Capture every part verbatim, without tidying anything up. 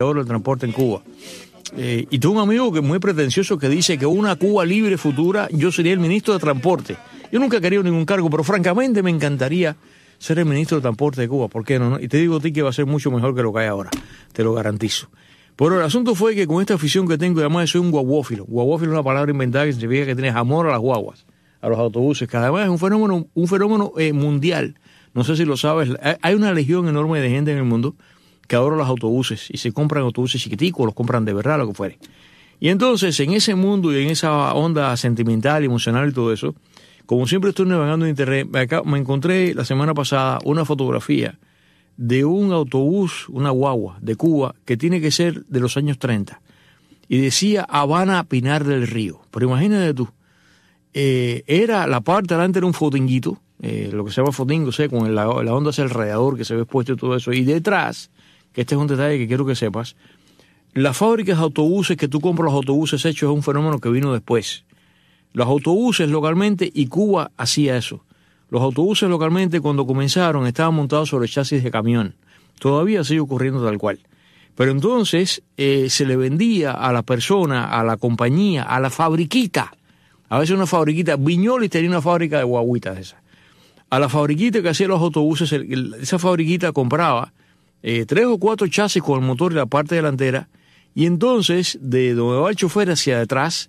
del transporte en Cuba. Eh, y tengo un amigo que es muy pretencioso que dice que una Cuba libre futura, yo sería el ministro de Transporte. Yo nunca he querido ningún cargo, pero francamente me encantaría ser el ministro de Transporte de Cuba. ¿Por qué no, no? Y te digo a ti que va a ser mucho mejor que lo que hay ahora, te lo garantizo. Pero el asunto fue que con esta afición que tengo, además soy un guaguófilo. Guaguófilo es una palabra inventada que significa que tienes amor a las guaguas, a los autobuses, que además es un fenómeno, un fenómeno eh, mundial. No sé si lo sabes, hay una legión enorme de gente en el mundo que adora los autobuses y se compran autobuses chiquiticos, los compran de verdad, lo que fuere. Y entonces, en ese mundo y en esa onda sentimental, emocional y todo eso, como siempre estoy navegando en internet, acá me encontré la semana pasada una fotografía de un autobús, una guagua de Cuba, que tiene que ser de los años treinta. Y decía Habana Pinar del Río. Pero imagínate tú, eh, era la parte delante era un fotinguito, eh, lo que se llama fotingo, o sea, con la, la onda hacia el radiador que se ve expuesto y todo eso. Y detrás, que este es un detalle que quiero que sepas, las fábricas de autobuses que tú compras los autobuses hechos es un fenómeno que vino después. Los autobuses localmente, y Cuba hacía eso. Los autobuses localmente cuando comenzaron estaban montados sobre chasis de camión. Todavía sigue ocurriendo tal cual. Pero entonces eh, se le vendía a la persona, a la compañía, a la fabriquita. A veces una fabriquita, Viñolis tenía una fábrica de guaguitas de esas. A la fabriquita que hacía los autobuses, esa fabriquita compraba eh, tres o cuatro chasis con el motor y la parte delantera, y entonces de donde va el chofer hacia detrás,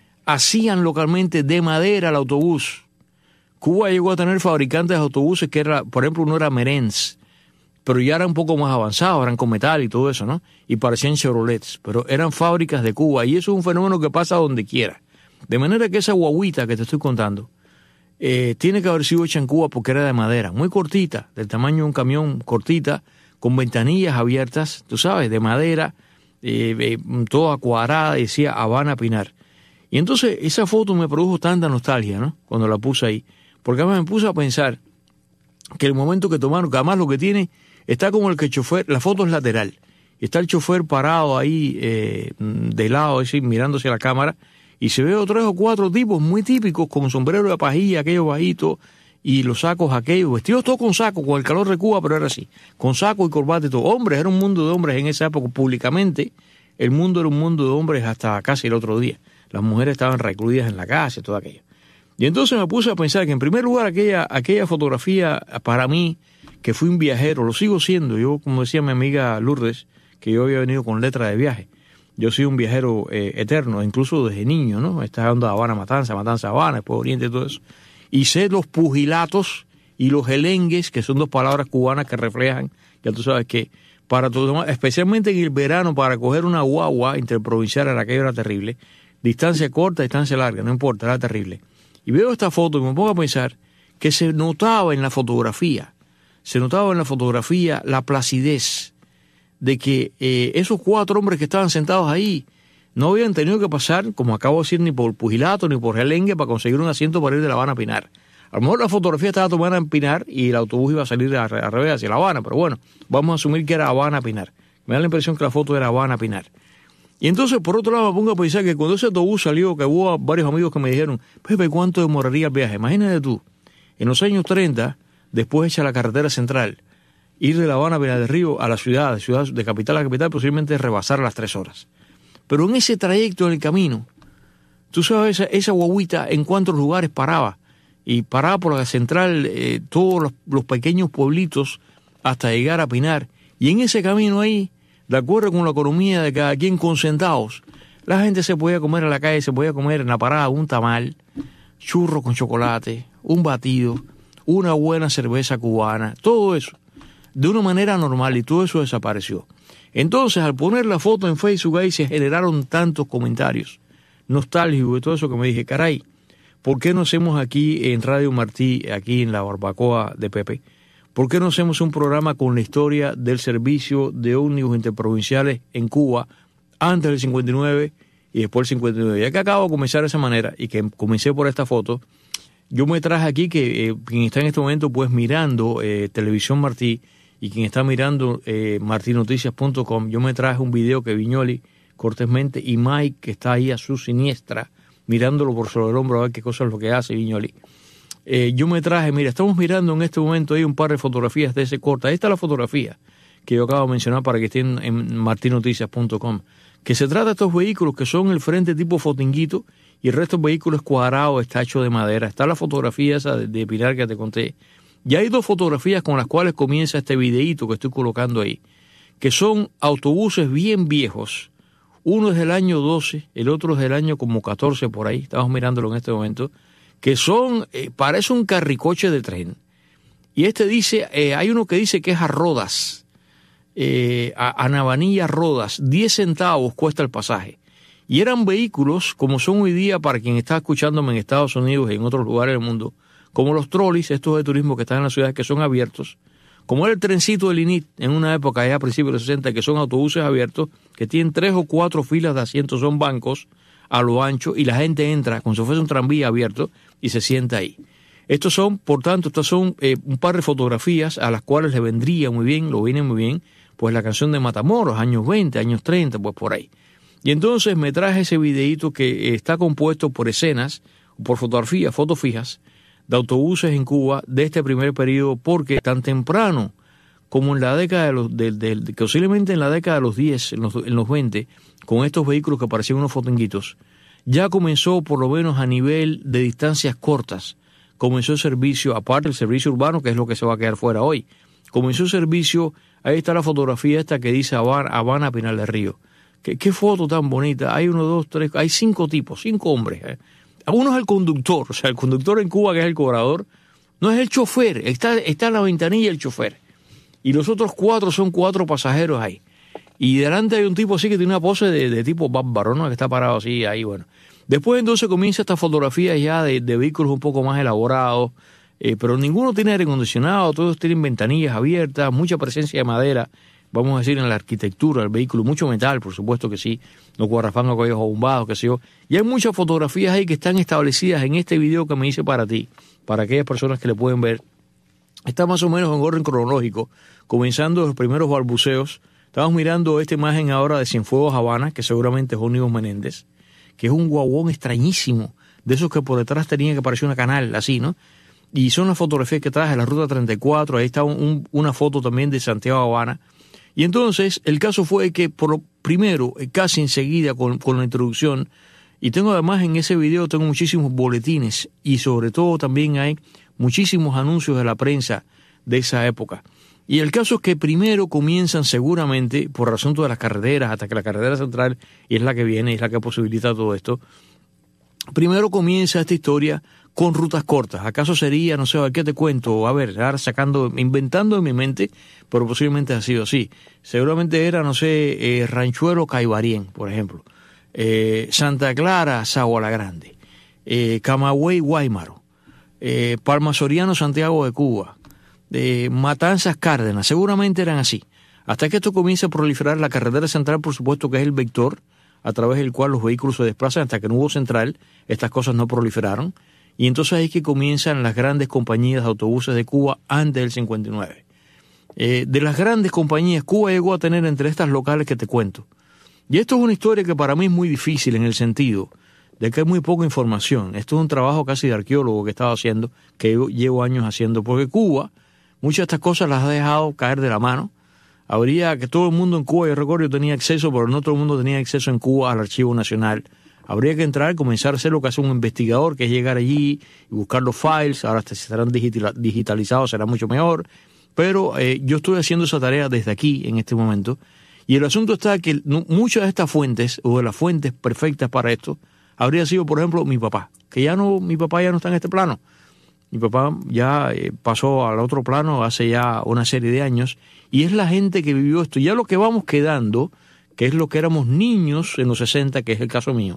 hacían localmente de madera el autobús. Cuba llegó a tener fabricantes de autobuses que era, por ejemplo, uno era Merens, pero ya era un poco más avanzado, eran con metal y todo eso, ¿no? Y parecían Chevrolets, pero eran fábricas de Cuba, y eso es un fenómeno que pasa donde quiera. De manera que esa guaguita que te estoy contando, eh, tiene que haber sido hecha en Cuba porque era de madera, muy cortita, del tamaño de un camión, cortita, con ventanillas abiertas, tú sabes, de madera, eh, eh, toda cuadrada, decía Habana Pinar. Y entonces esa foto me produjo tanta nostalgia, ¿no? Cuando la puse ahí. Porque además me puse a pensar que el momento que tomaron, que además lo que tiene, está como el que el chofer, la foto es lateral. Está el chofer parado ahí eh, de lado, es decir, mirando hacia la cámara, y se ve tres o cuatro tipos muy típicos con sombrero de pajilla, aquellos bajitos, y los sacos aquellos, vestidos todos con saco, con el calor de Cuba, pero era así, con saco y corbata y todo. Hombres, era un mundo de hombres en esa época, públicamente, el mundo era un mundo de hombres hasta casi el otro día. Las mujeres estaban recluidas en la casa y todo aquello. Y entonces me puse a pensar que en primer lugar aquella, aquella fotografía para mí, que fui un viajero, lo sigo siendo. Yo, como decía mi amiga Lourdes, que yo había venido con letra de viaje. Yo soy un viajero eh, eterno, incluso desde niño, ¿no? Esta onda de Habana, Matanza, Matanza, Habana, después Oriente y todo eso. Y sé los pugilatos y los gelengues, que son dos palabras cubanas que reflejan, ya tú sabes que para todo, especialmente en el verano, para coger una guagua interprovincial, era aquello era terrible. Distancia corta, distancia larga, no importa, era terrible. Y veo esta foto y me pongo a pensar que se notaba en la fotografía, se notaba en la fotografía la placidez de que eh, esos cuatro hombres que estaban sentados ahí no habían tenido que pasar, como acabo de decir, ni por pugilato ni por gelengue para conseguir un asiento para ir de La Habana a Pinar. A lo mejor la fotografía estaba tomada en Pinar y el autobús iba a salir al revés hacia La Habana, pero bueno, vamos a asumir que era Habana a Pinar. Me da la impresión que la foto era Habana a Pinar. Y entonces, por otro lado, me pongo a pensar que cuando ese autobús salió, que hubo varios amigos que me dijeron, Pepe, ¿cuánto demoraría el viaje? Imagínate tú, en los años treinta, después hecha la carretera central, ir de La Habana a Pinar del Río a la ciudad, de ciudad de capital a capital, posiblemente rebasar las tres horas. Pero en ese trayecto en el camino, tú sabes, esa, esa guaguita en cuántos lugares paraba. Y paraba por la central, eh, todos los, los pequeños pueblitos hasta llegar a Pinar. Y en ese camino ahí, de acuerdo con la economía de cada quien con centavos, la gente se podía comer en la calle, se podía comer en la parada un tamal, churro con chocolate, un batido, una buena cerveza cubana, todo eso, de una manera normal, y todo eso desapareció. Entonces, al poner la foto en Facebook ahí se generaron tantos comentarios nostálgicos y todo eso que me dije, caray, ¿por qué no hacemos aquí en Radio Martí, aquí en la barbacoa de Pepe? ¿Por qué no hacemos un programa con la historia del servicio de ómnibus interprovinciales en Cuba antes del cincuenta y nueve y después del cincuenta y nueve? Ya que acabo de comenzar de esa manera y que comencé por esta foto, yo me traje aquí que eh, quien está en este momento pues mirando eh, Televisión Martí y quien está mirando eh, martí noticias punto com, yo me traje un video que Viñoli cortésmente y Mike, que está ahí a su siniestra, mirándolo por sobre el hombro a ver qué cosa es lo que hace Viñoli. Eh, yo me traje, mira, estamos mirando en este momento ahí un par de fotografías de ese corte. Ahí está la fotografía que yo acabo de mencionar para que estén en martin noticias punto com, que se trata de estos vehículos que son el frente tipo fotinguito y el resto del vehículo es cuadrado, está hecho de madera. Está la fotografía esa de, de Pilar que te conté. Y hay dos fotografías con las cuales comienza este videíto que estoy colocando ahí, que son autobuses bien viejos. Uno es del año doce, el otro es del año como catorce por ahí, estamos mirándolo en este momento, que son, eh, parece un carricoche de tren. Y este dice, eh, hay uno que dice que es a Rodas, eh, a, a Navanilla Rodas, diez centavos cuesta el pasaje. Y eran vehículos, como son hoy día para quien está escuchándome en Estados Unidos y en otros lugares del mundo, como los trolleys, estos de turismo que están en las ciudades que son abiertos, como era el trencito del I N I T en una época allá a principios de los sesenta, que son autobuses abiertos, que tienen tres o cuatro filas de asientos, son bancos a lo ancho, y la gente entra como si fuese un tranvía abierto y se sienta ahí. Estos son, por tanto, estas son eh, un par de fotografías a las cuales le vendría muy bien, lo viene muy bien, pues la canción de Matamoros, años veinte, años treinta, pues por ahí. Y entonces me traje ese videíto que está compuesto por escenas, por fotografías, fotos fijas, de autobuses en Cuba de este primer periodo, porque tan temprano como en la década de los, de, de, de, que posiblemente en la década de los diez, en los, en los veinte, con estos vehículos que parecían unos fotinguitos, ya comenzó por lo menos a nivel de distancias cortas, comenzó el servicio, aparte del servicio urbano, que es lo que se va a quedar fuera hoy, comenzó el servicio, ahí está la fotografía esta que dice Habana, Habana Pinal del Río. ¿Qué, qué foto tan bonita? Hay uno, dos, tres, hay cinco tipos, cinco hombres, ¿eh? Uno es el conductor, o sea, el conductor en Cuba, que es el cobrador, no es el chofer, está, está en la ventanilla el chofer. Y los otros cuatro son cuatro pasajeros ahí. Y delante hay un tipo así que tiene una pose de, de tipo bárbaro, ¿no? Que está parado así, ahí, bueno. Después entonces comienza esta fotografía ya de, de vehículos un poco más elaborados, eh, pero ninguno tiene aire acondicionado, todos tienen ventanillas abiertas, mucha presencia de madera, vamos a decir, en la arquitectura del vehículo, mucho metal, por supuesto que sí, no cuarrafangos, cuellos bombados, qué sé yo. Y hay muchas fotografías ahí que están establecidas en este video que me hice para ti, para aquellas personas que le pueden ver. Está más o menos en orden cronológico, comenzando los primeros balbuceos. Estamos mirando esta imagen ahora de Cienfuegos Habana, que seguramente es Ómnibus Menéndez, que es un guaguón extrañísimo, de esos que por detrás tenía que parecer una canal, así, ¿no? Y son las fotografías que traje, la Ruta treinta y cuatro, ahí está un, un, una foto también de Santiago Habana. Y entonces el caso fue que por lo primero, casi enseguida con, con la introducción, y tengo además en ese video, tengo muchísimos boletines y sobre todo también hay muchísimos anuncios de la prensa de esa época. Y el caso es que primero comienzan seguramente por el asunto de las carreteras, hasta que la carretera central, y es la que viene, es la que posibilita todo esto, primero comienza esta historia con rutas cortas. ¿Acaso sería, no sé, a ver qué te cuento? A ver, ahora sacando, inventando en mi mente, pero posiblemente ha sido así. Seguramente era, no sé, eh, Ranchuelo Caibarien, por ejemplo. Eh, Santa Clara, Sagua la Grande. Eh, Camagüey, Guaymaro. Eh, Palma Soriano, Santiago de Cuba. Eh, Matanzas, Cárdenas. Seguramente eran así. Hasta que esto comienza a proliferar la carretera central, por supuesto que es el vector a través del cual los vehículos se desplazan. Hasta que no hubo central, estas cosas no proliferaron. Y entonces ahí es que comienzan las grandes compañías de autobuses de Cuba antes del cincuenta y nueve. Eh, de las grandes compañías, Cuba llegó a tener entre estas locales que te cuento. Y esto es una historia que para mí es muy difícil en el sentido de que hay muy poca información. Esto es un trabajo casi de arqueólogo que he estado haciendo, que yo llevo años haciendo, porque Cuba, muchas de estas cosas las ha dejado caer de la mano. Habría que todo el mundo en Cuba, yo recuerdo, yo tenía acceso, pero no todo el mundo tenía acceso en Cuba al Archivo Nacional. Habría que entrar, comenzar a hacer lo que hace un investigador, que es llegar allí y buscar los files. Ahora si estarán digitalizados, será mucho mejor. Pero eh, yo estoy haciendo esa tarea desde aquí, en este momento. Y el asunto está que muchas de estas fuentes, o de las fuentes perfectas para esto, habría sido, por ejemplo, mi papá. Que ya no, mi papá ya no está en este plano. Mi papá ya eh, pasó al otro plano hace ya una serie de años. Y es la gente que vivió esto. Ya lo que vamos quedando, que es lo que éramos niños en los sesenta, que es el caso mío,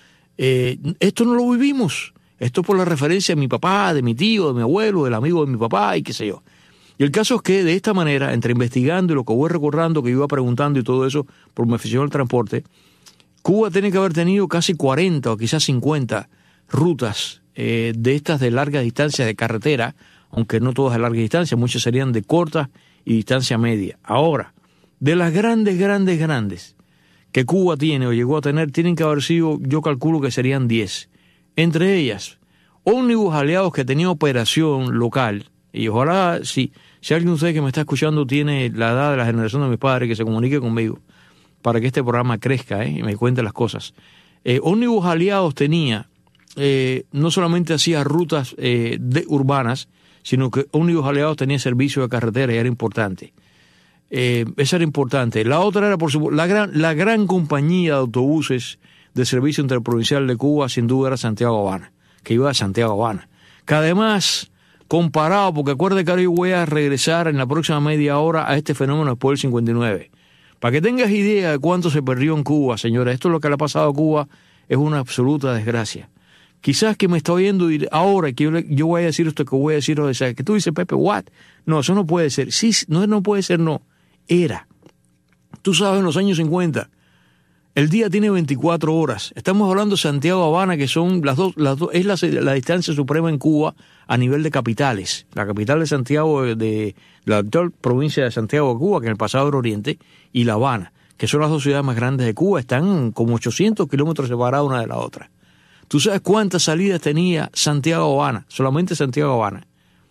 Eh, esto no lo vivimos. Esto por la referencia de mi papá, de mi tío, de mi abuelo, del amigo de mi papá y qué sé yo. Y el caso es que de esta manera, entre investigando y lo que voy recordando, que iba preguntando y todo eso, por mi afición al transporte, Cuba tiene que haber tenido casi cuarenta o quizás cincuenta rutas eh, de estas de larga distancia de carretera, aunque no todas de larga distancia, muchas serían de corta y distancia media. Ahora, de las grandes, grandes, grandes que Cuba tiene o llegó a tener, tienen que haber sido, yo calculo que serían diez. Entre ellas, ómnibus aliados que tenían operación local y ojalá, si, si alguien de ustedes que me está escuchando tiene la edad de la generación de mis padres, que se comunique conmigo para que este programa crezca, ¿eh? Y me cuente las cosas. Eh, Ómnibus Aliados tenía, eh, no solamente hacía rutas eh, de, urbanas, sino que Ómnibus Aliados tenía servicio de carretera y era importante. Eh, eso era importante. La otra era, por supuesto, la gran, la gran compañía de autobuses de servicio interprovincial de Cuba, sin duda era Santiago Habana, que iba a Santiago Habana. Que además, comparado, porque acuérdate que ahora yo voy a regresar en la próxima media hora a este fenómeno después del cincuenta y nueve. Para que tengas idea de cuánto se perdió en Cuba, señora, esto es lo que le ha pasado a Cuba, es una absoluta desgracia. Quizás que me está oyendo ahora que yo, yo voy a decir esto que voy a decir, o sea, que tú dices, Pepe, what? No, eso no puede ser. Sí, no, no puede ser, no. Era. Tú sabes, en los años cincuenta, el día tiene veinticuatro horas. Estamos hablando de Santiago Habana, que son las dos, las dos, es la, la distancia suprema en Cuba a nivel de capitales. La capital de Santiago, de, de la actual provincia de Santiago de Cuba, que en el pasado era Oriente, y La Habana, que son las dos ciudades más grandes de Cuba, están como ochocientos kilómetros separadas una de la otra. ¿Tú sabes cuántas salidas tenía Santiago Habana? Solamente Santiago Habana.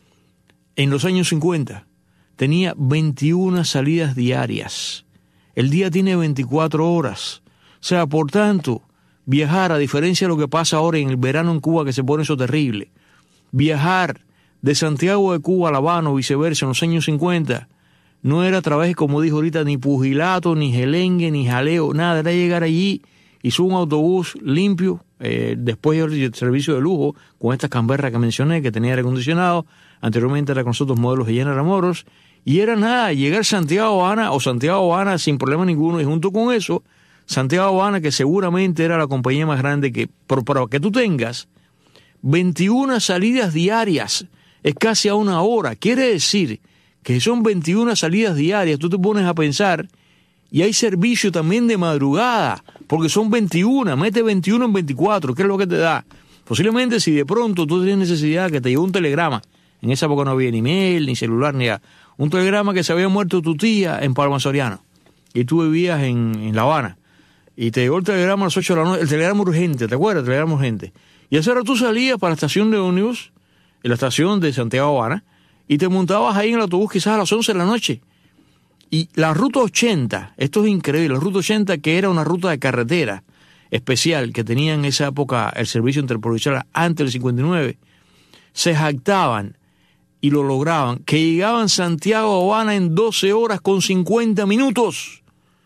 En los años cincuenta tenía veintiuna salidas diarias. El día tiene veinticuatro horas. O sea, por tanto, viajar, a diferencia de lo que pasa ahora en el verano en Cuba, que se pone eso terrible, viajar de Santiago de Cuba a La Habana o viceversa en los años cincuenta, no era a través, como dijo ahorita, ni pugilato, ni gelengue, ni jaleo, nada, era llegar allí y subir un autobús limpio, eh, después del servicio de lujo, con estas camberras que mencioné, que tenía aire acondicionado, anteriormente era con nosotros modelos de General Motors, y era nada, llegar a Santiago Habana o Santiago Habana sin problema ninguno, y junto con eso, Santiago Habana, que seguramente era la compañía más grande, que, pero para que tú tengas veintiuna salidas diarias, es casi a una hora, quiere decir que son veintiuna salidas diarias, tú te pones a pensar, y hay servicio también de madrugada, porque son veintiuna, mete veintiuno en veinticuatro, ¿qué es lo que te da? Posiblemente si de pronto tú tienes necesidad que te llegue un telegrama, en esa época no había ni mail, ni celular, ni nada, un telegrama que se había muerto tu tía en Palma Soriano, y tú vivías en, en La Habana, y te llegó el telegrama a las ocho de la noche, el telegrama urgente, ¿te acuerdas? El telegrama urgente. Y a esa hora tú salías para la estación de ómnibus, en la estación de Santiago Habana, y te montabas ahí en el autobús quizás a las once de la noche. Y la ruta ochenta, esto es increíble, la ruta ochenta, que era una ruta de carretera especial que tenía en esa época el servicio interprovincial antes del cincuenta y nueve, se jactaban y lo lograban, que llegaban a Santiago Habana en doce horas con cincuenta minutos.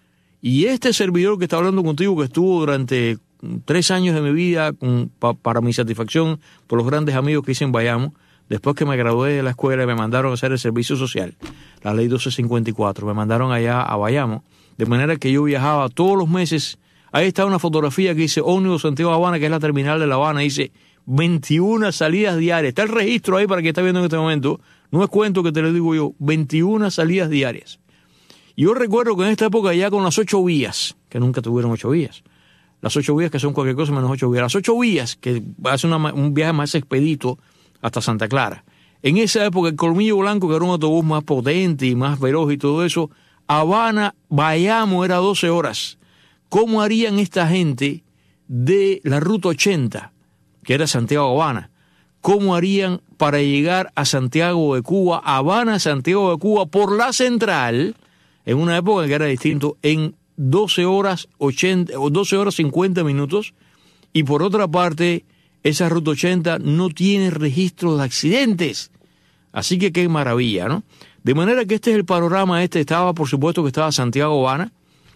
Y este servidor que está hablando contigo, que estuvo durante tres años de mi vida con, pa, para mi satisfacción por los grandes amigos que hice en Bayamo, después que me gradué de la escuela y me mandaron a hacer el servicio social, la ley doce cincuenta y cuatro, me mandaron allá a Bayamo, de manera que yo viajaba todos los meses. Ahí está una fotografía que dice Ómnibus Santiago Habana, que es la terminal de La Habana, dice veintiuna salidas diarias, está el registro ahí para que está viendo en este momento, no es cuento que te lo digo yo, veintiuna salidas diarias. Yo recuerdo que en esta época ya con las ocho vías, que nunca tuvieron ocho vías, las ocho vías que son cualquier cosa menos ocho vías, las ocho vías que hace una, un viaje más expedito hasta Santa Clara. En esa época el Colmillo Blanco, que era un autobús más potente y más veloz y todo eso, Habana, Bayamo era doce horas. ¿Cómo harían esta gente de la ruta ochenta, que era Santiago Habana? ¿Cómo harían para llegar a Santiago de Cuba, Habana, Santiago de Cuba, por la central, en una época que era distinto, en doce horas ochenta, o doce horas cincuenta minutos, y por otra parte, esa ruta ochenta no tiene registro de accidentes? Así que qué maravilla, ¿no? De manera que este es el panorama. Este estaba, por supuesto, que estaba Santiago Habana,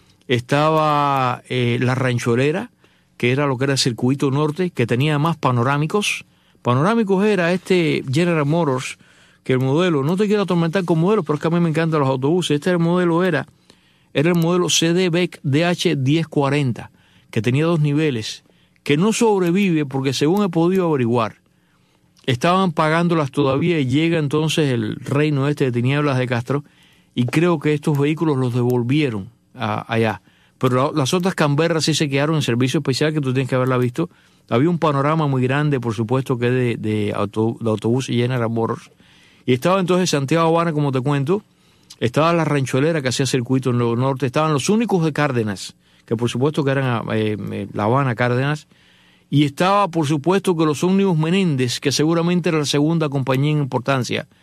estaba eh, la Ranchuelera, que era lo que era el circuito norte, que tenía más panorámicos. Panorámicos era este General Motors, que el modelo, no te quiero atormentar con modelos, pero es que a mí me encantan los autobuses. Este el modelo era, era el modelo C D B E C D H diez cuarenta, que tenía dos niveles, que no sobrevive porque, según he podido averiguar, estaban pagándolas todavía y llega entonces el reino este de tinieblas de Castro, y creo que estos vehículos los devolvieron a, allá. Pero la, las otras Canberras sí se quedaron en servicio especial, que tú tienes que haberla visto. Había un panorama muy grande, por supuesto, que de, de, auto, de autobús y General Motors. Y estaba entonces Santiago Habana, como te cuento, estaba la Ranchuelera, que hacía circuito en el norte, estaban los únicos de Cárdenas, que por supuesto que eran eh, eh, La Habana, Cárdenas, y estaba por supuesto que los ómnibus Menéndez, que seguramente era la segunda compañía en importancia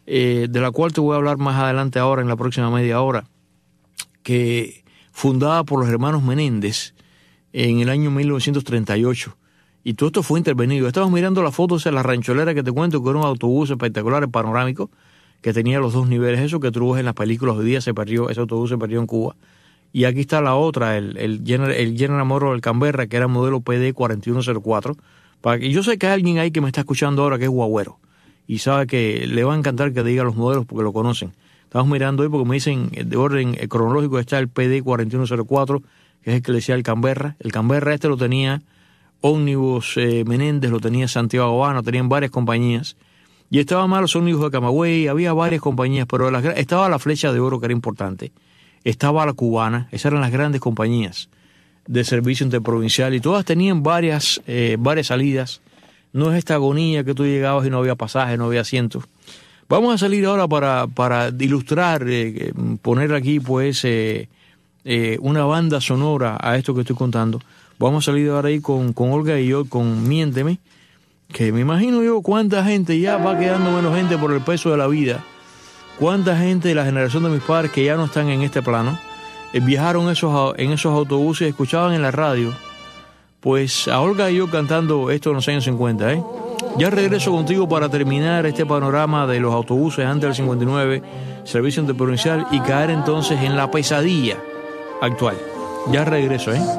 eh, de la cual te voy a hablar más adelante ahora, en la próxima media hora, que fundada por los hermanos Menéndez en el año mil novecientos treinta y ocho. Y todo esto fue intervenido. Estábamos mirando las fotos de la rancholera que te cuento, que era un autobús espectacular, panorámico, que tenía los dos niveles. Eso que tú ves en las películas hoy día, se perdió, ese autobús se perdió en Cuba. Y aquí está la otra, el, el, General, el General Motors del Canberra, que era modelo P D cuarenta y uno cero cuatro. Para que, yo sé que hay alguien ahí que me está escuchando ahora que es guagüero y sabe que le va a encantar que diga los modelos porque lo conocen. Estamos mirando hoy porque me dicen de orden cronológico está el P D cuarenta y uno cero cuatro, que es el que le decía el Canberra. El Canberra este lo tenía Ómnibus eh, Menéndez, lo tenía Santiago Habano, tenían varias compañías. Y estaban más los ómnibus de Camagüey, había varias compañías, pero las, estaba la Flecha de Oro, que era importante. Estaba la Cubana, esas eran las grandes compañías de servicio interprovincial y todas tenían varias, eh, varias salidas. No es esta agonía que tú llegabas y no había pasaje, no había asientos. Vamos a salir ahora para, para ilustrar, eh, poner aquí pues eh, eh, una banda sonora a esto que estoy contando. Vamos a salir ahora ahí con, con Olga y yo, con Miénteme, que me imagino yo cuánta gente ya va quedando menos gente por el peso de la vida. Cuánta gente de la generación de mis padres que ya no están en este plano, eh, viajaron esos, en esos autobuses y escuchaban en la radio, pues a Olga y yo cantando esto en los años cincuenta, ¿eh? Ya regreso contigo para terminar este panorama de los autobuses antes del cincuenta y nueve, servicio interprovincial, y caer entonces en la pesadilla actual. Ya regreso, ¿eh?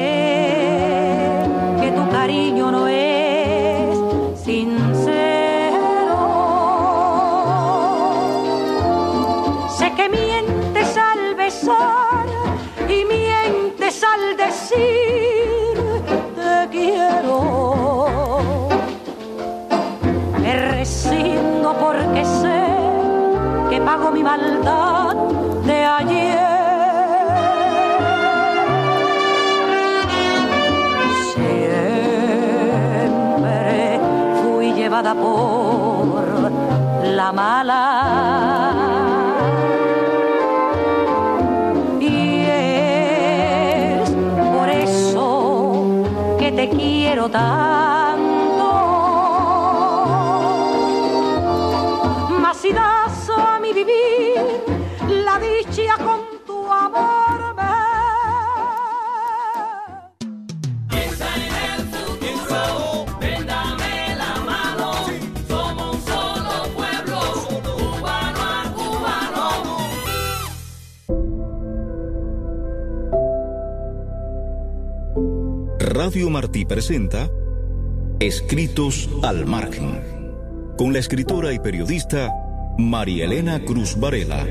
Sé que tu cariño no es sincero. Sé que mientes al besar y mientes al decir te quiero. Me resisto porque sé que pago mi maldad de ayer. Siempre fui llevada por la mala. Y es por eso que te quiero tanto. Mas si das a mi vivir la dicha con tu amor, me... Piensa en el futuro, ven dame la mano. Somos un solo pueblo, cubano a cubano. Radio Martí presenta Escritos al Margen, con la escritora y periodista María Elena Cruz Varela.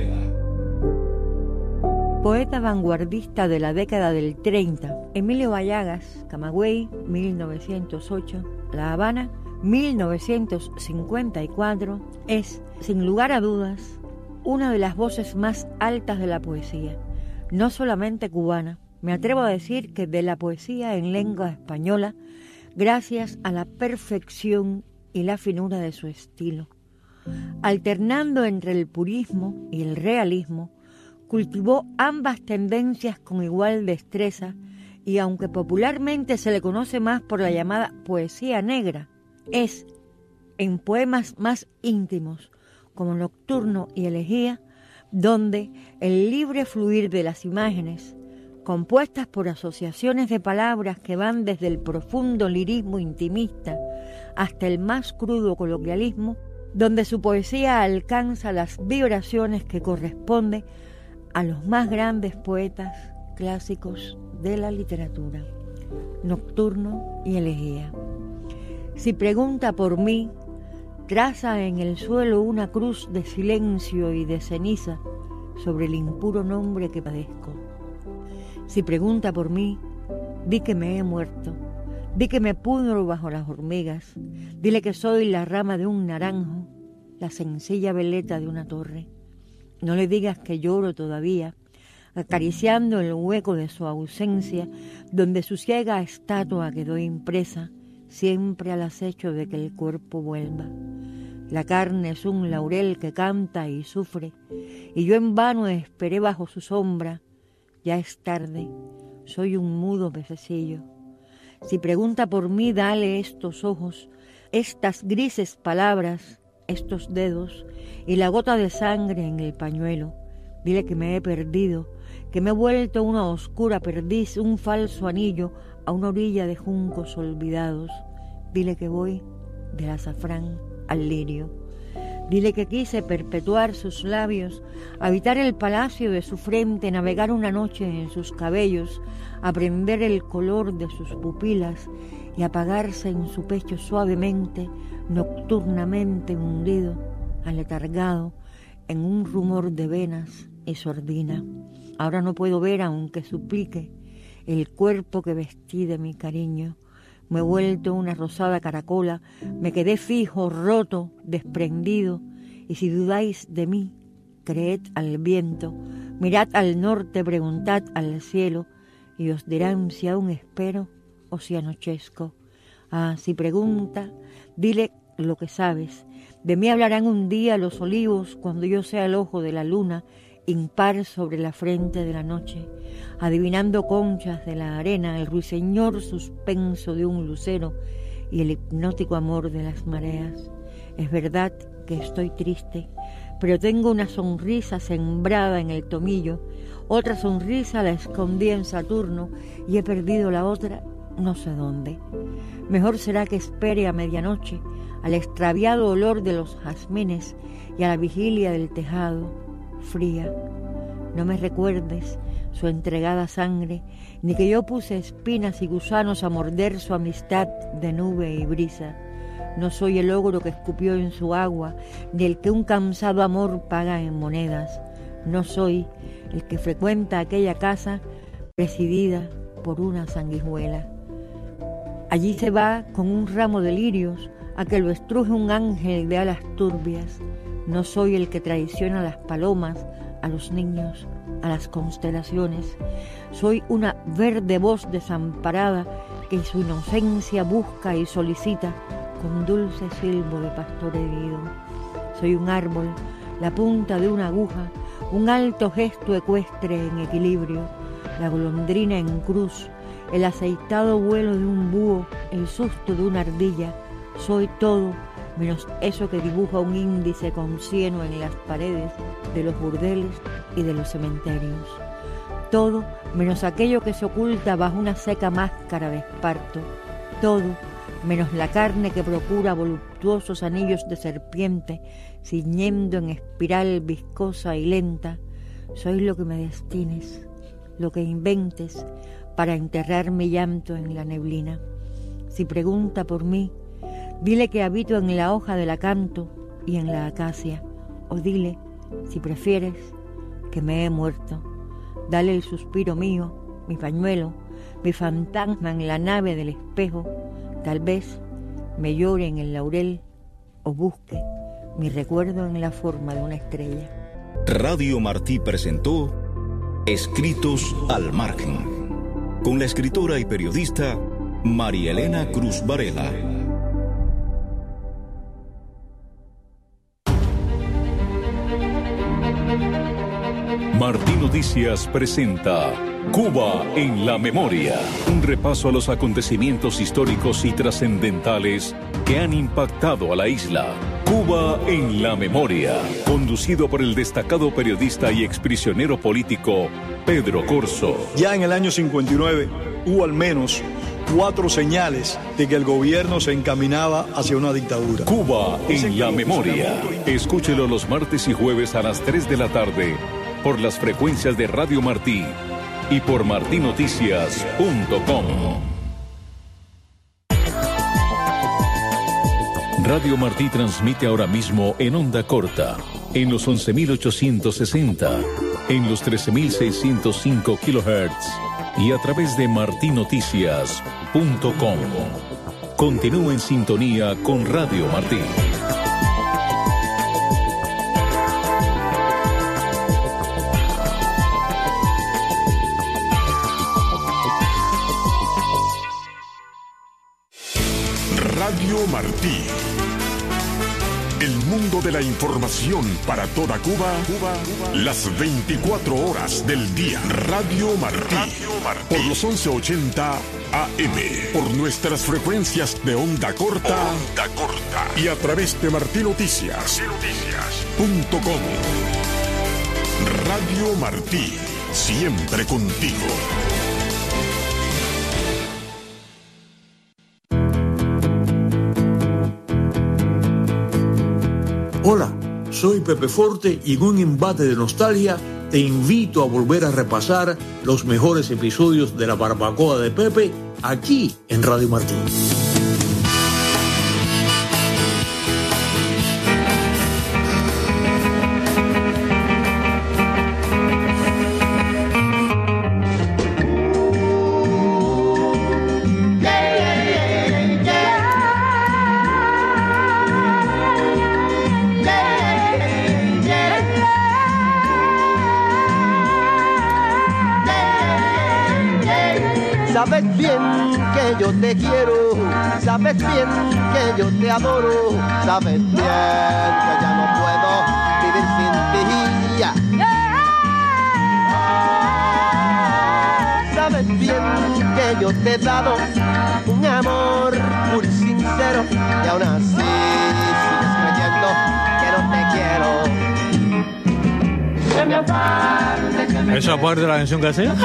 Poeta vanguardista de la década del treinta, Emilio Vallagas, Camagüey, mil novecientos ocho, La Habana, mil novecientos cincuenta y cuatro, es, sin lugar a dudas, una de las voces más altas de la poesía, no solamente cubana. Me atrevo a decir que de la poesía en lengua española, gracias a la perfección y la finura de su estilo. Alternando entre el purismo y el realismo, cultivó ambas tendencias con igual destreza y aunque popularmente se le conoce más por la llamada poesía negra, es, en poemas más íntimos como Nocturno y Elegía, donde el libre fluir de las imágenes, compuestas por asociaciones de palabras que van desde el profundo lirismo intimista hasta el más crudo coloquialismo, donde su poesía alcanza las vibraciones que corresponden a los más grandes poetas clásicos de la literatura. Nocturno y Elegía. Si pregunta por mí, traza en el suelo una cruz de silencio y de ceniza sobre el impuro nombre que padezco. Si pregunta por mí, di que me he muerto, di que me pudro bajo las hormigas, dile que soy la rama de un naranjo, la sencilla veleta de una torre. No le digas que lloro todavía, acariciando el hueco de su ausencia, donde su ciega estatua quedó impresa, siempre al acecho de que el cuerpo vuelva. La carne es un laurel que canta y sufre, y yo en vano esperé bajo su sombra. Ya es tarde, soy un mudo pececillo. Si pregunta por mí, dale estos ojos, estas grises palabras, estos dedos y la gota de sangre en el pañuelo. Dile que me he perdido, que me he vuelto una oscura perdiz, un falso anillo a una orilla de juncos olvidados. Dile que voy del azafrán al lirio. Dile que quise perpetuar sus labios, habitar el palacio de su frente, navegar una noche en sus cabellos, aprender el color de sus pupilas y apagarse en su pecho suavemente, nocturnamente hundido, aletargado en un rumor de venas y sordina. Ahora no puedo ver, aunque suplique, el cuerpo que vestí de mi cariño. Me he vuelto una rosada caracola, me quedé fijo, roto, desprendido, y si dudáis de mí, creed al viento, mirad al norte, preguntad al cielo, y os dirán si aún espero o si anochezco. Ah, si pregunta, dile lo que sabes. De mí hablarán un día los olivos cuando yo sea el ojo de la luna, impar sobre la frente de la noche, adivinando conchas de la arena, el ruiseñor suspenso de un lucero y el hipnótico amor de las mareas. Es verdad que estoy triste, pero tengo una sonrisa sembrada en el tomillo, otra sonrisa la escondí en Saturno y he perdido la otra no sé dónde. Mejor será que espere a medianoche, al extraviado olor de los jazmines y a la vigilia del tejado fría. No me recuerdes su entregada sangre, ni que yo puse espinas y gusanos a morder su amistad de nube y brisa. No soy el ogro que escupió en su agua, ni el que un cansado amor paga en monedas. No soy el que frecuenta aquella casa presidida por una sanguijuela. Allí se va con un ramo de lirios a que lo estruje un ángel de alas turbias. No soy el que traiciona a las palomas, a los niños, a las constelaciones. Soy una verde voz desamparada que su inocencia busca y solicita con dulce silbo de pastor herido. Soy un árbol, la punta de una aguja, un alto gesto ecuestre en equilibrio, la golondrina en cruz, el aceitado vuelo de un búho, el susto de una ardilla. Soy todo menos eso que dibuja un índice con cieno en las paredes de los burdeles y de los cementerios. Todo menos aquello que se oculta bajo una seca máscara de esparto. Todo menos la carne que procura voluptuosos anillos de serpiente, ciñendo en espiral viscosa y lenta. Soy lo que me destines, lo que inventes para enterrar mi llanto en la neblina. Si pregunta por mí, dile que habito en la hoja del acanto y en la acacia, o dile, si prefieres, que me he muerto. Dale el suspiro mío, mi pañuelo, mi fantasma en la nave del espejo. Tal vez me llore en el laurel o busque mi recuerdo en la forma de una estrella. Radio Martí presentó Escritos al Margen, con la escritora y periodista María Elena Cruz Varela. Martí Noticias presenta Cuba en la Memoria, un repaso a los acontecimientos históricos y trascendentales que han impactado a la isla. Cuba en la Memoria, conducido por el destacado periodista y exprisionero político Pedro Corzo. Ya en el año cincuenta y nueve hubo al menos cuatro señales de que el gobierno se encaminaba hacia una dictadura. Cuba en la Memoria. Escúchelo los martes y jueves a las tres de la tarde por las frecuencias de Radio Martí y por martí noticias punto com. Radio Martí transmite ahora mismo en onda corta, en los once mil ochocientos sesenta, en los trece mil seiscientos cinco kilohertz y a través de martí noticias punto com. Continúa en sintonía con Radio Martí. Radio Martí. El mundo de la información para toda Cuba, Cuba, Cuba. Las veinticuatro horas del día. Radio Martí. Radio Martí. Por los once ochenta A M. Por nuestras frecuencias de onda corta. Onda corta. Y a través de martinoticias punto com. Radio Martí. Siempre contigo. Hola, soy Pepe Forte y en un embate de nostalgia te invito a volver a repasar los mejores episodios de la Barbacoa de Pepe aquí en Radio Martí. Sabes bien que yo te quiero, sabes bien que yo te adoro, sabes bien que ya no puedo vivir sin ti. Sabes bien que yo te he dado un amor puro y sincero y aún así sigues creyendo que no te quiero. Esa parte de la canción que hace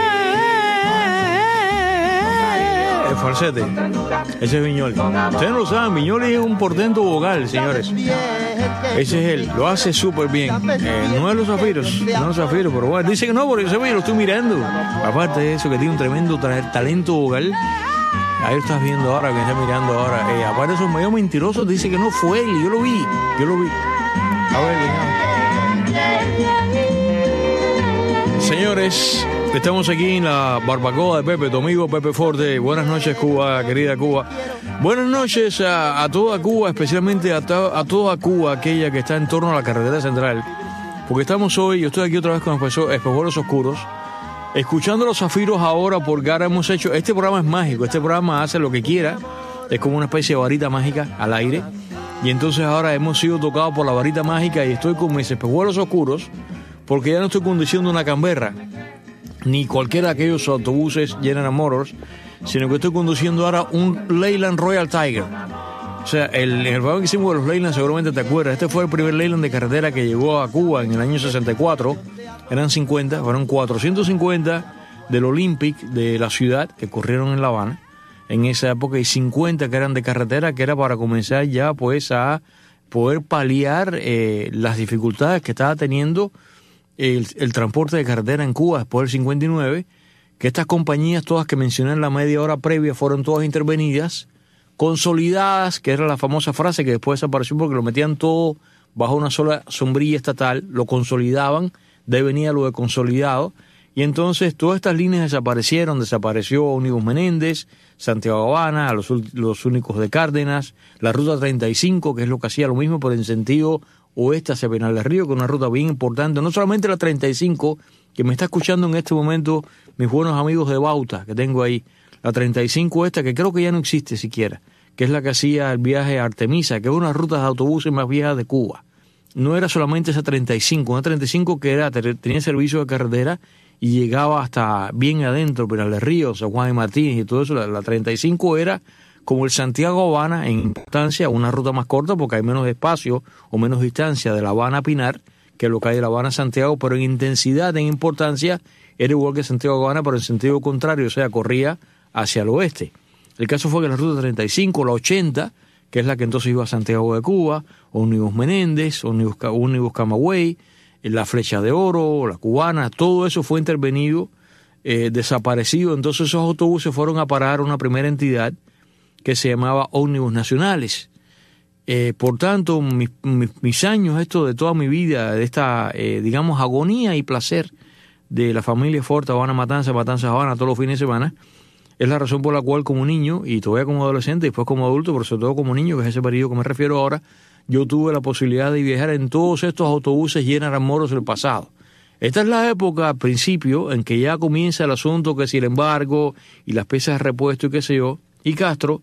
el falsete, ese es Viñol. Ustedes no lo saben, Viñol es un portento vocal, señores. Ese es él, lo hace súper bien. Eh, no es los zafiros, no es los zafiros, pero bueno, dice que no, porque yo lo estoy mirando. Aparte de eso, que tiene un tremendo tra- talento vocal. Ahí lo estás viendo ahora, que está mirando ahora. Eh, aparte de esos medios mentirosos, dice que no fue él, yo lo vi, yo lo vi. A ver, señores, estamos aquí en la Barbacoa de Pepe, tu amigo Pepe Forte. Buenas noches, Cuba, querida Cuba. Buenas noches a, a toda Cuba, especialmente a, to, a toda Cuba, aquella que está en torno a la carretera central. Porque estamos hoy, yo estoy aquí otra vez con Espejuelos Oscuros, escuchando los zafiros ahora, porque ahora hemos hecho, este programa es mágico, este programa hace lo que quiera, es como una especie de varita mágica al aire. Y entonces ahora hemos sido tocados por la varita mágica y estoy con mis Espejuelos Oscuros, porque ya no estoy conduciendo una Canberra, ni cualquiera de aquellos autobuses General Motors, sino que estoy conduciendo ahora un Leyland Royal Tiger. O sea, el, el programa que hicimos de los Leyland, seguramente te acuerdas, este fue el primer Leyland de carretera que llegó a Cuba en el año sesenta y cuatro, eran cincuenta, fueron cuatrocientos cincuenta del Olympic de la ciudad que corrieron en La Habana en esa época y cincuenta que eran de carretera, que era para comenzar ya pues a poder paliar eh, las dificultades que estaba teniendo El, el transporte de carretera en Cuba después del cincuenta y nueve, que estas compañías todas que mencioné en la media hora previa fueron todas intervenidas, consolidadas, que era la famosa frase que después desapareció porque lo metían todo bajo una sola sombrilla estatal, lo consolidaban, de ahí venía lo de consolidado, y entonces todas estas líneas desaparecieron, desapareció Ómnibus Menéndez, Santiago Habana, los, los únicos de Cárdenas, la ruta treinta y cinco, que es lo que hacía lo mismo por el sentido oeste hacia Penal del Río, que es una ruta bien importante, no solamente la treinta y cinco, que me está escuchando en este momento mis buenos amigos de Bauta, que tengo ahí, la treinta y cinco esta, que creo que ya no existe siquiera, que es la que hacía el viaje a Artemisa, que es una ruta de autobuses más vieja de Cuba. No era solamente esa treinta y cinco, una treinta y cinco que era, tenía servicio de carretera y llegaba hasta bien adentro, Penal del Río, San Juan de Martínez y todo eso. La, la treinta y cinco era como el Santiago Habana en importancia, una ruta más corta porque hay menos espacio o menos distancia de La Habana a Pinar que lo que hay de La Habana a Santiago, pero en intensidad, en importancia, era igual que Santiago Habana, pero en sentido contrario, o sea, corría hacia el oeste. El caso fue que la ruta treinta y cinco, la ochenta, que es la que entonces iba a Santiago de Cuba, Ómnibus Menéndez, Ómnibus, Ómnibus Camagüey, la Flecha de Oro, la Cubana, todo eso fue intervenido, eh, desaparecido. Entonces esos autobuses fueron a parar a una primera entidad que se llamaba Ómnibus Nacionales. Eh, por tanto, mis, mis, mis años, esto de toda mi vida, de esta, eh, digamos, agonía y placer de la familia Forte, Habana Matanza, Matanza Habana, todos los fines de semana, es la razón por la cual como niño, y todavía como adolescente, y después como adulto, pero sobre todo como niño, que es ese periodo que me refiero ahora, yo tuve la posibilidad de viajar en todos estos autobuses General Motors del pasado. Esta es la época, al principio, en que ya comienza el asunto que si el embargo y las piezas de repuesto y qué sé yo, y Castro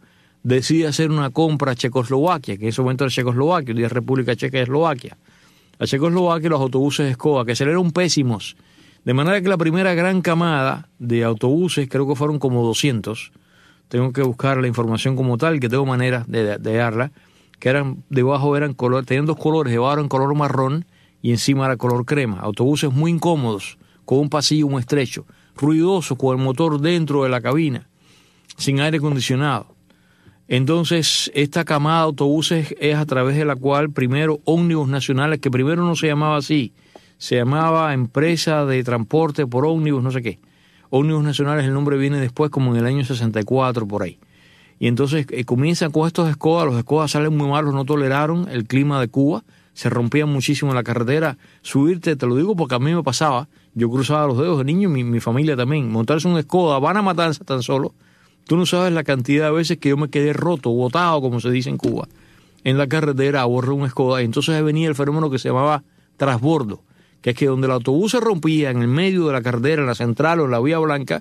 decide hacer una compra a Checoslovaquia, que en ese momento era Checoslovaquia, hoy día es República Checa y Eslovaquia. A Checoslovaquia los autobuses de Skoda, que salieron pésimos. De manera que la primera gran camada de autobuses, creo que fueron como doscientos, tengo que buscar la información como tal, que tengo manera de, de, de darla, que eran, debajo eran color, tenían dos colores, debajo eran color marrón y encima era color crema. Autobuses muy incómodos, con un pasillo muy estrecho, ruidoso, con el motor dentro de la cabina, sin aire acondicionado. Entonces, esta camada de autobuses es a través de la cual primero ómnibus nacionales, que primero no se llamaba así, se llamaba Empresa de Transporte por Ómnibus, no sé qué. Ómnibus nacionales, el nombre viene después, como en el año sesenta y cuatro, por ahí. Y entonces eh, comienzan con estos Skoda, los Skoda salen muy malos, no toleraron el clima de Cuba, se rompían muchísimo en la carretera. Subirte, te lo digo porque a mí me pasaba, yo cruzaba los dedos de niño, mi, mi familia también, montarse un Skoda, van a matarse tan solo. Tú no sabes la cantidad de veces que yo me quedé roto, botado, como se dice en Cuba, en la carretera a borrar un Skoda. Y entonces venía el fenómeno que se llamaba trasbordo, que es que donde el autobús se rompía en el medio de la carretera, en la central o en la Vía Blanca,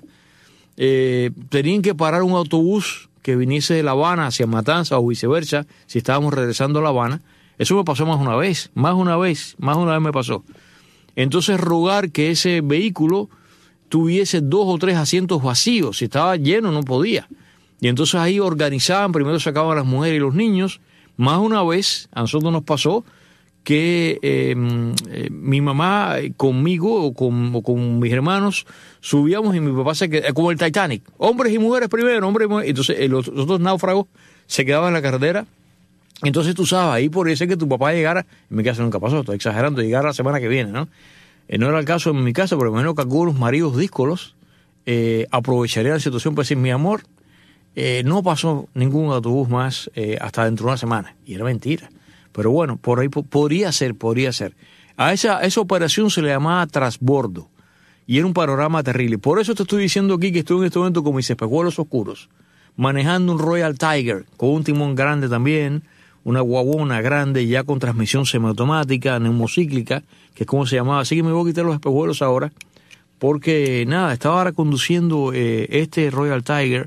eh, tenían que parar un autobús que viniese de La Habana hacia Matanzas o viceversa, si estábamos regresando a La Habana. Eso me pasó más una vez, más una vez, más una vez me pasó. Entonces rogar que ese vehículo tuviese dos o tres asientos vacíos, si estaba lleno no podía. Y entonces ahí organizaban, primero sacaban a las mujeres y los niños. Más una vez a nosotros nos pasó que eh, eh, mi mamá conmigo o con, o con mis hermanos subíamos y mi papá se quedaba, como el Titanic, hombres y mujeres primero, hombres y mujeres. Entonces eh, los, los otros náufragos se quedaban en la carretera. Entonces tú sabes, ahí podría ser que tu papá llegara, en mi casa nunca pasó, estoy exagerando, llegara la semana que viene, ¿no? Eh, no era el caso en mi casa, pero me imagino que algunos maridos díscolos eh, aprovecharían la situación para decir, mi amor, eh, no pasó ningún autobús más eh, hasta dentro de una semana. Y era mentira. Pero bueno, por ahí po- podría ser, podría ser. A esa, a esa operación se le llamaba trasbordo. Y era un panorama terrible. Por eso te estoy diciendo aquí que estoy en este momento con mis espejuelos oscuros, manejando un Royal Tiger, con un timón grande también, una guaguona grande, ya con transmisión semiautomática, neumocíclica, que es como se llamaba. Así que me voy a quitar los espejuelos ahora, porque nada, estaba ahora conduciendo eh, este Royal Tiger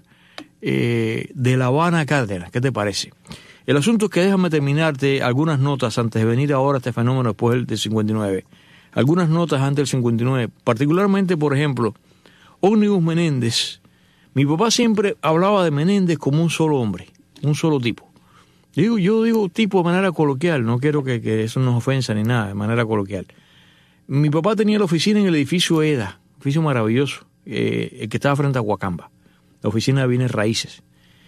eh, de La Habana a Cárdenas. ¿Qué te parece? El asunto es que déjame terminarte algunas notas antes de venir ahora a este fenómeno después del cincuenta y nueve. Algunas notas antes del cincuenta y nueve. Particularmente, por ejemplo, Ómnibus Menéndez. Mi papá siempre hablaba de Menéndez como un solo hombre, un solo tipo. Digo, yo digo tipo de manera coloquial, no quiero que, que eso nos ofensa ni nada, de manera coloquial. Mi papá tenía la oficina en el edificio EDA, edificio maravilloso, eh, el que estaba frente a Huacamba, la oficina de bienes raíces.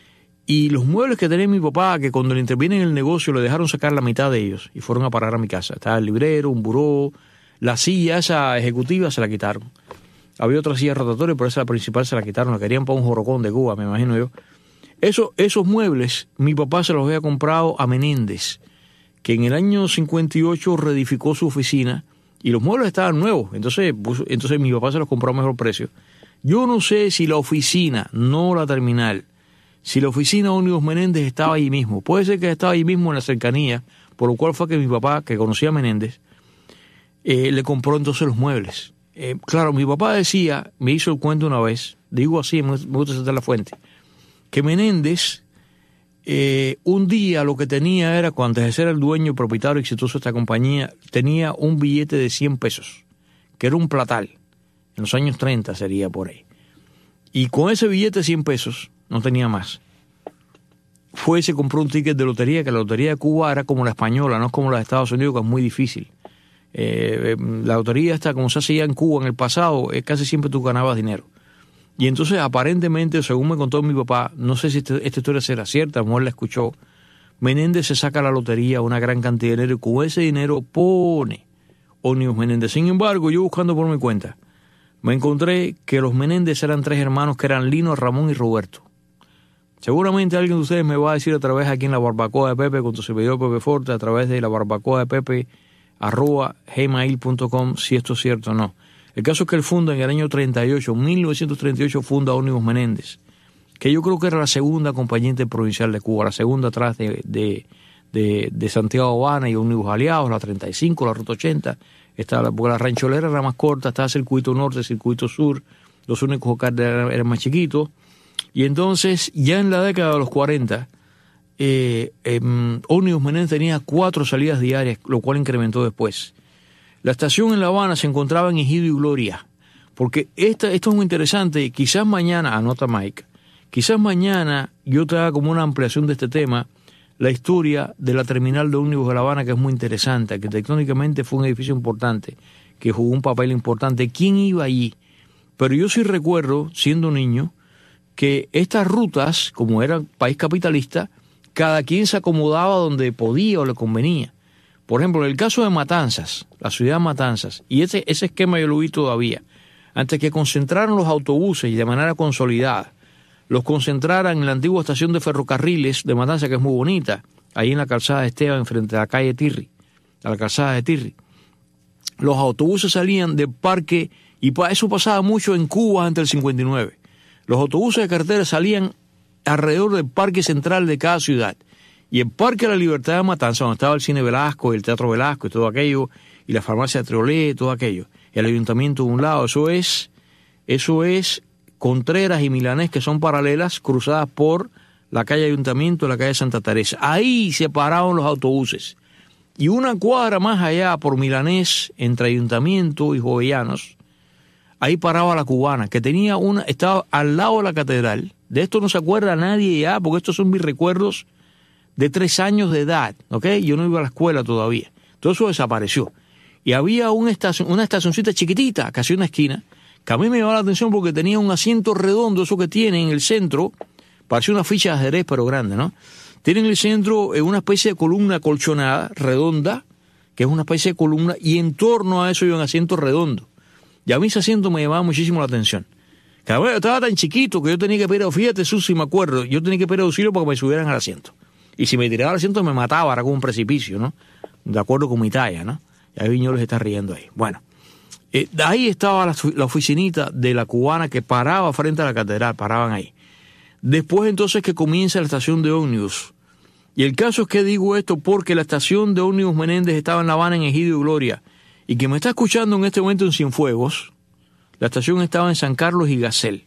Y los muebles que tenía mi papá, que cuando le interviene en el negocio le dejaron sacar la mitad de ellos y fueron a parar a mi casa. Estaba el librero, un buró, la silla esa ejecutiva se la quitaron. Había otra silla rotatoria, pero esa la principal se la quitaron, la querían para un jorocón de Cuba, me imagino yo. Eso, esos muebles, mi papá se los había comprado a Menéndez, que en el año cincuenta y ocho reedificó su oficina y los muebles estaban nuevos. Entonces, pues, entonces mi papá se los compró a mejor precio. Yo no sé si la oficina, no la terminal, si la oficina de Ómnibus Menéndez estaba ahí mismo. Puede ser que estaba ahí mismo en la cercanía, por lo cual fue que mi papá, que conocía a Menéndez, eh, le compró entonces los muebles. Eh, claro, mi papá decía, me hizo el cuento una vez, digo así, me gusta citar la fuente, que Menéndez eh, un día lo que tenía era, cuando antes de ser el dueño propietario exitoso de esta compañía, tenía un billete de cien pesos, que era un platal, en los años treinta sería por ahí. Y con ese billete de cien pesos, no tenía más. Fue y se compró un ticket de lotería, que la lotería de Cuba era como la española, no es como la de Estados Unidos, que es muy difícil. Eh, la lotería esta, como se hacía en Cuba en el pasado, es casi siempre tú ganabas dinero. Y entonces, aparentemente, según me contó mi papá, no sé si este, esta historia será cierta, a lo mejor la escuchó, Menéndez se saca la lotería una gran cantidad de dinero y con ese dinero pone Ómnibus Menéndez. Sin embargo, yo buscando por mi cuenta, me encontré que los Menéndez eran tres hermanos que eran Lino, Ramón y Roberto. Seguramente alguien de ustedes me va a decir a través aquí en la barbacoa de Pepe, con tu servidor Pepe Forte, a través de la barbacoa de Pepe, arroba gmail punto com, si esto es cierto o no. El caso es que él funda en el año treinta y ocho, mil novecientos treinta y ocho, funda Ómnibus Menéndez, que yo creo que era la segunda compañía interprovincial de Cuba, la segunda atrás de, de, de, de Santiago Habana y Ómnibus Aliados, la treinta y cinco, la Ruta ochenta, está, porque la rancholera era más corta, estaba el circuito norte, el circuito sur, los únicos carros eran, eran más chiquitos. Y entonces, ya en la década de los cuarenta, eh, eh, Ómnibus Menéndez tenía cuatro salidas diarias, lo cual incrementó después. La estación en La Habana se encontraba en Ejido y Gloria, porque esta, esto es muy interesante. Quizás mañana, anota Mike, quizás mañana yo te haga como una ampliación de este tema, la historia de la terminal de ómnibus de La Habana, que es muy interesante. Arquitectónicamente fue un edificio importante, que jugó un papel importante. ¿Quién iba allí? Pero yo sí recuerdo, siendo niño, que estas rutas, como era país capitalista, cada quien se acomodaba donde podía o le convenía. Por ejemplo, en el caso de Matanzas, la ciudad de Matanzas, y ese, ese esquema yo lo vi todavía, antes que concentraran los autobuses y de manera consolidada, los concentraran en la antigua estación de ferrocarriles de Matanzas, que es muy bonita, ahí en la calzada de Esteban, frente a la calle Tirri, a la calzada de Tirri. Los autobuses salían del parque, y eso pasaba mucho en Cuba antes del cincuenta y nueve. Los autobuses de carretera salían alrededor del parque central de cada ciudad. Y el Parque de la Libertad de Matanzas, donde estaba el Cine Velasco, el Teatro Velasco y todo aquello, y la farmacia Triolet, todo aquello, el ayuntamiento de un lado, eso es, eso es Contreras y Milanés, que son paralelas, cruzadas por la calle Ayuntamiento y la calle Santa Teresa. Ahí se paraban los autobuses. Y una cuadra más allá, por Milanés, entre Ayuntamiento y Jovellanos, ahí paraba la Cubana, que tenía una, estaba al lado de la catedral. De esto no se acuerda nadie ya, porque estos son mis recuerdos de tres años de edad, ¿ok? Yo no iba a la escuela todavía. Todo eso desapareció. Y había una estación, una estacioncita chiquitita, casi una esquina, que a mí me llamaba la atención porque tenía un asiento redondo, eso que tiene en el centro, parecía una ficha de ajedrez, pero grande, ¿no? Tiene en el centro una especie de columna colchonada, redonda, que es una especie de columna, y en torno a eso hay un asiento redondo. Y a mí ese asiento me llamaba muchísimo la atención. Cada vez estaba tan chiquito que yo tenía que pedir, fíjate, Susi, me acuerdo, yo tenía que pedir auxilio para que me subieran al asiento. Y si me tiraba al asiento me mataba, era como un precipicio, ¿no? De acuerdo con mi talla, ¿no? Y ahí Viñoles está riendo ahí. Bueno, eh, ahí estaba la, la oficinita de la Cubana que paraba frente a la catedral, paraban ahí. Después entonces que comienza la estación de ómnibus. Y el caso es que digo esto porque la estación de ómnibus Menéndez estaba en La Habana, en Ejido y Gloria. Y quien me está escuchando en este momento en Cienfuegos, la estación estaba en San Carlos y Gacel.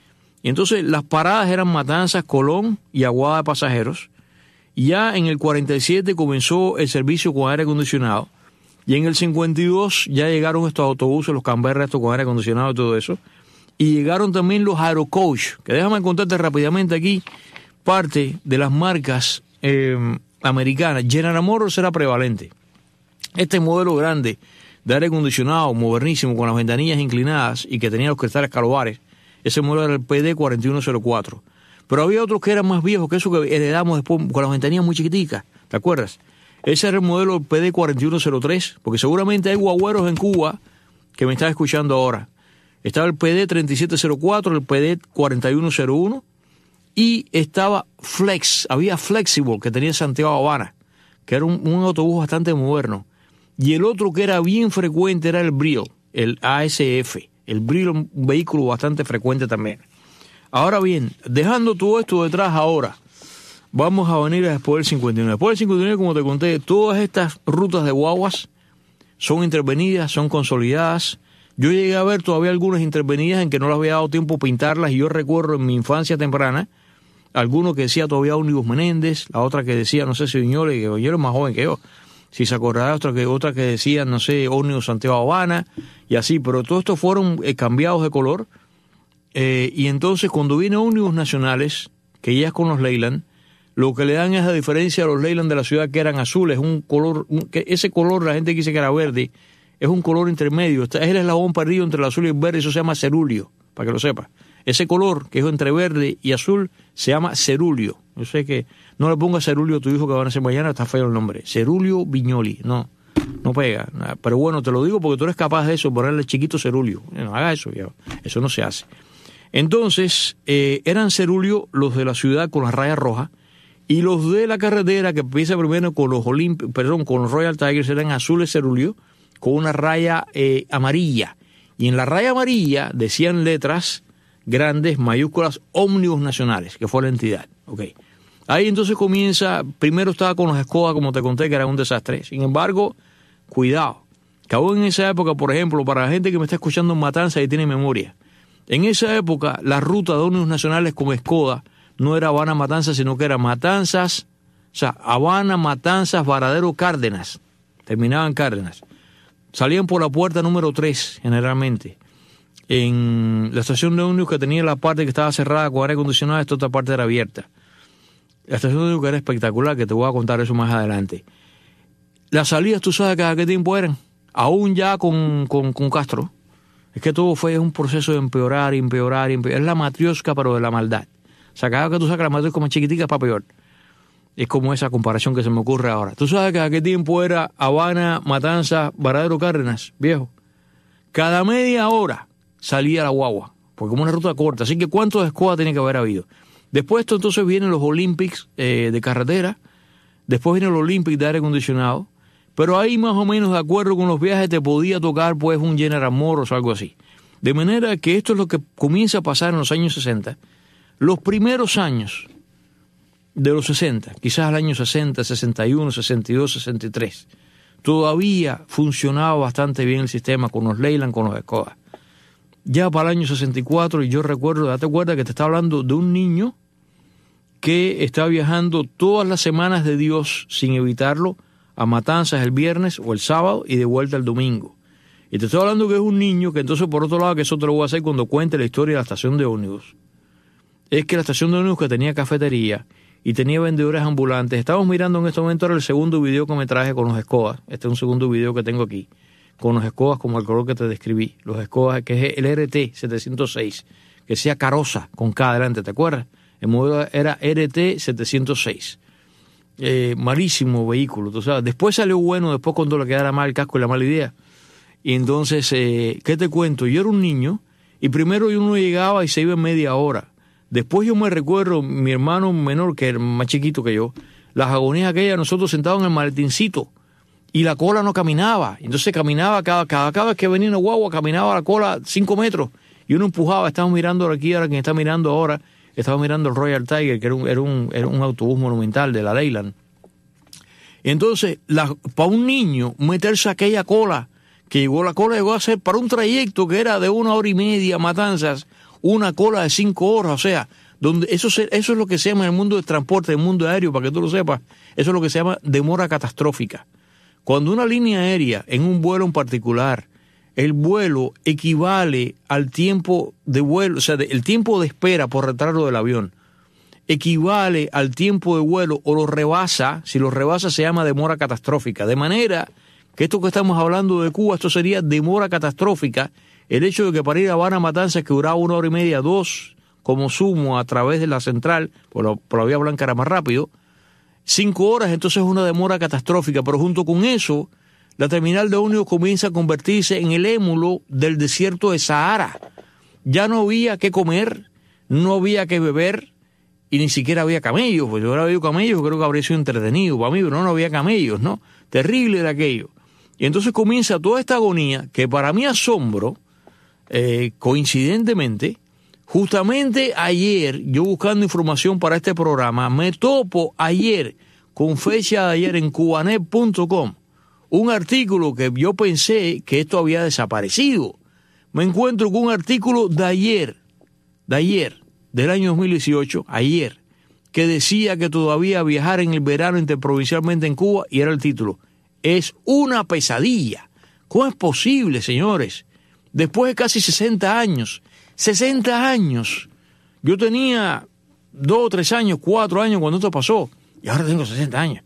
Y entonces las paradas eran Matanzas, Colón y Aguada de Pasajeros. Y ya en el cuarenta y siete comenzó el servicio con aire acondicionado. Y en el cincuenta y dos ya llegaron estos autobuses, los Canberra, estos con aire acondicionado y todo eso. Y llegaron también los Aerocoach, que déjame contarte rápidamente aquí parte de las marcas eh, americanas. General Motors era prevalente. Este modelo grande de aire acondicionado, modernísimo, con las ventanillas inclinadas y que tenía los cristales calobares, ese modelo era el P D cuarenta y uno cero cuatro. Pero había otros que eran más viejos que eso, que heredamos después con las ventanillas muy chiquiticas, ¿te acuerdas? Ese era el modelo P D cuarenta y uno cero tres, porque seguramente hay guagüeros en Cuba que me están escuchando ahora. Estaba el P D treinta y siete cero cuatro, el P D cuarenta y uno cero uno, y estaba Flex, había Flexible, que tenía Santiago Habana, que era un, un autobús bastante moderno. Y el otro que era bien frecuente era el Brill, el A S F. El Brill, un vehículo bastante frecuente también. Ahora bien, dejando todo esto detrás ahora, vamos a venir después del cincuenta y nueve. Después del cincuenta y nueve, como te conté, todas estas rutas de guaguas son intervenidas, son consolidadas. Yo llegué a ver todavía algunas intervenidas en que no les había dado tiempo pintarlas, y yo recuerdo en mi infancia temprana, alguno que decía todavía Ómnibus Menéndez, la otra que decía, no sé si Viñoles, que yo era más joven que yo, si se acordará, otra que, otra que decía, no sé, Ómnibus Santiago Habana, y así, pero todos estos fueron eh, cambiados de color, eh, y entonces cuando viene Ómnibus Nacionales, que ya es con los Leyland, lo que le dan es la diferencia a los Leyland de la ciudad, que eran azules, un color, un, que ese color la gente dice que era verde, es un color intermedio, es el eslabón perdido entre el azul y el verde, eso se llama cerulio, para que lo sepa. Ese color, que es entre verde y azul, se llama cerulio. Yo sé que no le ponga cerulio a tu hijo que van a hacer mañana, está feo el nombre. Cerulio Viñoli, no, no pega. Pero bueno, te lo digo porque tú eres capaz de eso, ponerle chiquito cerulio. No haga eso, ya. Eso no se hace. Entonces, eh, eran cerulio los de la ciudad con las rayas rojas, y los de la carretera, que empieza primero con los Olymp- perdón, con los Royal Tigers, eran azules cerulio, con una raya eh, amarilla. Y en la raya amarilla decían letras grandes, mayúsculas, Ómnibus Nacionales, que fue la entidad. Okay. Ahí entonces comienza, primero estaba con los Skoda, como te conté, que era un desastre. Sin embargo, cuidado, que aún en esa época, por ejemplo, para la gente que me está escuchando en Matanzas y tiene memoria, en esa época la ruta de Ómnibus Nacionales con Skoda no era Habana Matanzas, sino que era Matanzas, O sea, Habana, Matanzas, Varadero, Cárdenas. Terminaban Cárdenas. Salían por la puerta número tres, generalmente. En la estación de ómnibus, que tenía la parte que estaba cerrada con aire acondicionado, esta otra parte era abierta. La estación de ómnibus era espectacular, que te voy a contar eso más adelante. Las salidas, tú sabes cada qué tiempo eran, aún ya con, con, con Castro. Es que todo fue un proceso de empeorar, empeorar, empeorar. Es la matriosca, pero de la maldad. O sea, cada vez que tú sacas la matriosca más chiquitica es para peor. Es como esa comparación que se me ocurre ahora. Tú sabes cada qué tiempo era Habana, Matanzas, Varadero, Cárdenas, viejo. Cada media hora salía la guagua, porque como una ruta corta. Así que ¿cuántos escoas tiene que haber habido? Después de esto entonces vienen los Olympics eh, de carretera, después vienen los Olympics de aire acondicionado, pero ahí más o menos de acuerdo con los viajes te podía tocar pues un General Motors o algo así. De manera que esto es lo que comienza a pasar en los años sesenta. Los primeros años de los sesenta, quizás al año sesenta, sesenta y uno, sesenta y dos, sesenta y tres, todavía funcionaba bastante bien el sistema con los Leyland, con los Skoda. Ya para el año sesenta y cuatro, y yo recuerdo, date cuenta que te está hablando de un niño que está viajando todas las semanas de Dios sin evitarlo a Matanzas el viernes o el sábado y de vuelta el domingo. Y te estoy hablando que es un niño que entonces, por otro lado, que eso te lo voy a hacer cuando cuente la historia de la estación de ómnibus, es que la estación de ómnibus, que tenía cafetería y tenía vendedores ambulantes, estamos mirando en este momento ahora el segundo video que me traje con los Skoda. Este es un segundo video que tengo aquí, con los Skodas como el color que te describí, los Skodas, que es el R T setecientos seis, que sea Carosa con K adelante, ¿te acuerdas? El modelo era R T setecientos seis. Eh, malísimo vehículo, tú sabes. Después salió bueno, después cuando le quedara mal el casco y la mala idea. Y entonces, eh, ¿qué te cuento? Yo era un niño y primero uno llegaba y se iba en media hora. Después yo me recuerdo, mi hermano menor, que era más chiquito que yo, las agonías aquellas, nosotros sentados en el maletincito, y la cola no caminaba. Entonces caminaba, cada, cada, cada vez que venía una guagua, caminaba la cola cinco metros, y uno empujaba. Estamos mirando aquí, ahora quien está mirando ahora, estaba mirando el Royal Tiger, que era un, era un, era un autobús monumental de la Leyland. Entonces, la, para un niño, meterse aquella cola, que llegó, la cola llegó a ser para un trayecto que era de una hora y media, Matanzas, una cola de cinco horas, o sea, donde eso, se, eso es lo que se llama en el mundo del transporte, en el mundo aéreo, para que tú lo sepas, eso es lo que se llama demora catastrófica. Cuando una línea aérea, en un vuelo en particular, el vuelo equivale al tiempo de vuelo, o sea, el tiempo de espera por retardo del avión, equivale al tiempo de vuelo o lo rebasa, si lo rebasa se llama demora catastrófica. De manera que esto que estamos hablando de Cuba, esto sería demora catastrófica, el hecho de que para ir a Habana, Matanzas, que duraba una hora y media, dos, como sumo, a través de la central, por la, por la vía blanca era más rápido, cinco horas, entonces es una demora catastrófica. Pero junto con eso, la terminal de ómnibus comienza a convertirse en el émulo del desierto de Sahara. Ya no había que comer, no había que beber, y ni siquiera había camellos. Pues yo hubiera habido camellos, creo que habría sido entretenido para mí, pero no, no había camellos, ¿no? Terrible era aquello. Y entonces comienza toda esta agonía, que para mi asombro, eh, coincidentemente, justamente ayer, yo buscando información para este programa, me topo ayer, con fecha de ayer en cubanet punto com, un artículo que yo pensé que esto había desaparecido. Me encuentro con un artículo de ayer, de ayer, del año dos mil dieciocho, ayer, que decía que todavía viajar en el verano interprovincialmente en Cuba, y era el título, es una pesadilla. ¿Cómo es posible, señores? Después de casi sesenta años, sesenta años, yo tenía dos o tres años, cuatro años cuando esto pasó, y ahora tengo sesenta años.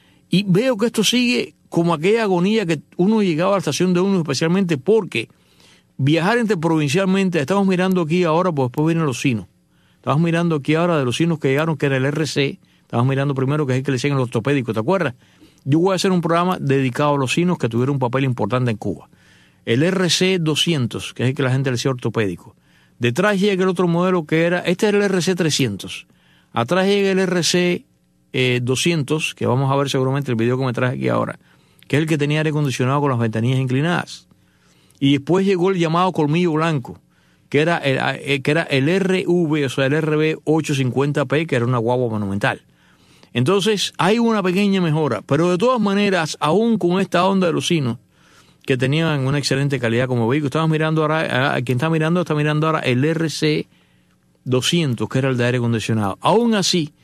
Y veo que esto sigue como aquella agonía que uno llegaba a la estación de uno, especialmente porque viajar interprovincialmente, estamos mirando aquí ahora, pues después vienen los sinos. Estamos mirando aquí ahora de los sinos que llegaron, que era el R C, estamos mirando primero que es el que le decían el ortopédico, ¿te acuerdas? Yo voy a hacer un programa dedicado a los sinos que tuvieron un papel importante en Cuba. El R C doscientos, que es el que la gente le decía ortopédico. Detrás llega el otro modelo que era, este era el R C trescientos. Atrás llega el R C eh, doscientos, que vamos a ver seguramente el video que me traje aquí ahora, que es el que tenía aire acondicionado con las ventanillas inclinadas. Y después llegó el llamado colmillo blanco, que era el, que era el R V, o sea, el R V ochocientos cincuenta P, que era una guagua monumental. Entonces, hay una pequeña mejora, pero de todas maneras, aún con esta onda de los sinos, que tenían una excelente calidad como vehículo, estamos mirando ahora, a quien está mirando, está mirando ahora el R C doscientos, que era el de aire acondicionado. Aún así,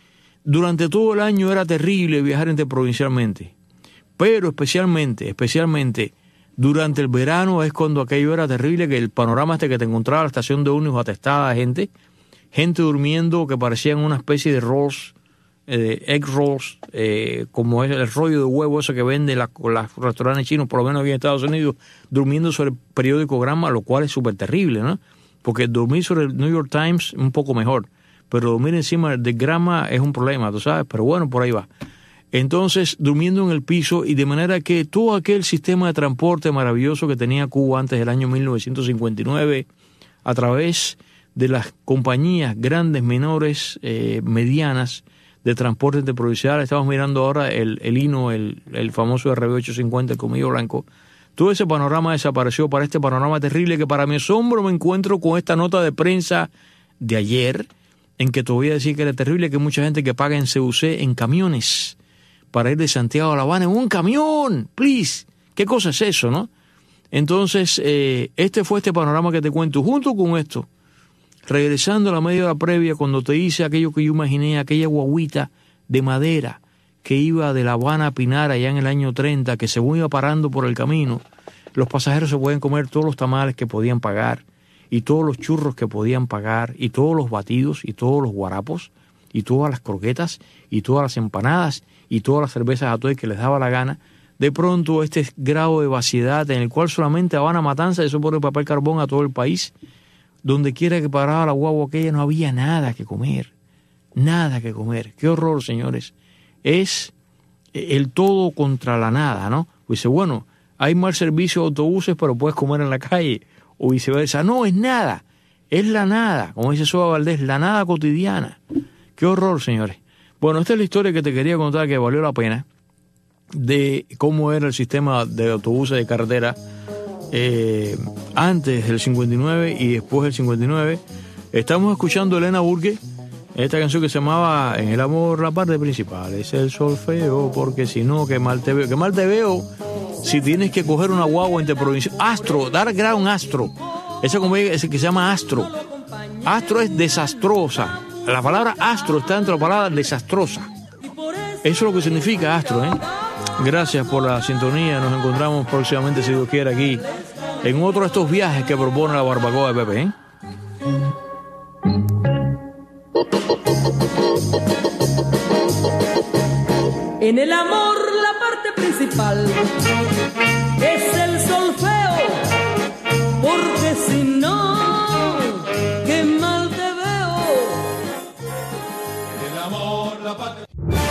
durante todo el año era terrible viajar interprovincialmente, pero especialmente, especialmente durante el verano es cuando aquello era terrible, que el panorama este que te encontraba la estación de ómnibus atestada de gente, gente durmiendo que parecían una especie de rolls, eh, egg rolls, eh, como es el rollo de huevo eso que venden la, los restaurantes chinos, por lo menos aquí en Estados Unidos, durmiendo sobre el periódico Gramma, lo cual es súper terrible, ¿no? Porque dormir sobre el New York Times un poco mejor, pero dormir encima del Gramma es un problema, tú sabes, pero bueno, por ahí va. Entonces, durmiendo en el piso, y de manera que todo aquel sistema de transporte maravilloso que tenía Cuba antes del año mil novecientos cincuenta y nueve, a través de las compañías grandes, menores, eh, medianas, de transporte interprovincial, estamos mirando ahora el, el I N O, el, el famoso R B ochocientos cincuenta, el comillo blanco, todo ese panorama desapareció para este panorama terrible que para mi asombro me encuentro con esta nota de prensa de ayer, en que te voy a decir que era terrible, que hay mucha gente que paga en C U C en camiones para ir de Santiago a La Habana en un camión, please. ¿Qué cosa es eso, no? Entonces, eh, este fue este panorama que te cuento. Junto con esto, regresando a la media hora previa, cuando te hice aquello que yo imaginé, aquella guaguita de madera que iba de La Habana a Pinar allá en el año treinta, que según iba parando por el camino, los pasajeros se pueden comer todos los tamales que podían pagar, y todos los churros que podían pagar, y todos los batidos, y todos los guarapos, y todas las croquetas, y todas las empanadas, y todas las cervezas a todos que les daba la gana. De pronto este grado de vaciedad en el cual solamente Habana Matanza, eso pone papel carbón a todo el país, donde quiera que paraba la guagua aquella no había nada que comer, nada que comer. Qué horror, señores. Es el todo contra la nada, ¿no? Pues dice, bueno, hay mal servicio de autobuses, pero puedes comer en la calle, o viceversa. No, es nada, es la nada, como dice Soba Valdés, la nada cotidiana. Qué horror, señores. Bueno, esta es la historia que te quería contar, que valió la pena, de cómo era el sistema de autobuses de carretera eh, antes del cincuenta y nueve y después del cincuenta y nueve. Estamos escuchando a Elena Burke, esta canción que se llamaba En el amor la parte principal es el solfeo, porque si no, que mal te veo. Que mal te veo si tienes que coger una guagua interprovincial. Astro, dar grado a un astro. Ese ese que se llama astro. Astro es desastrosa. La palabra astro está dentro de la palabra desastrosa. Eso es lo que significa astro, ¿eh? Gracias por la sintonía. Nos encontramos próximamente, si Dios quiere, aquí en otro de estos viajes que propone la barbacoa de Pepe, ¿eh? En el amor la parte principal es el solfeo, porque si no, qué mal te veo. En el amor la parte...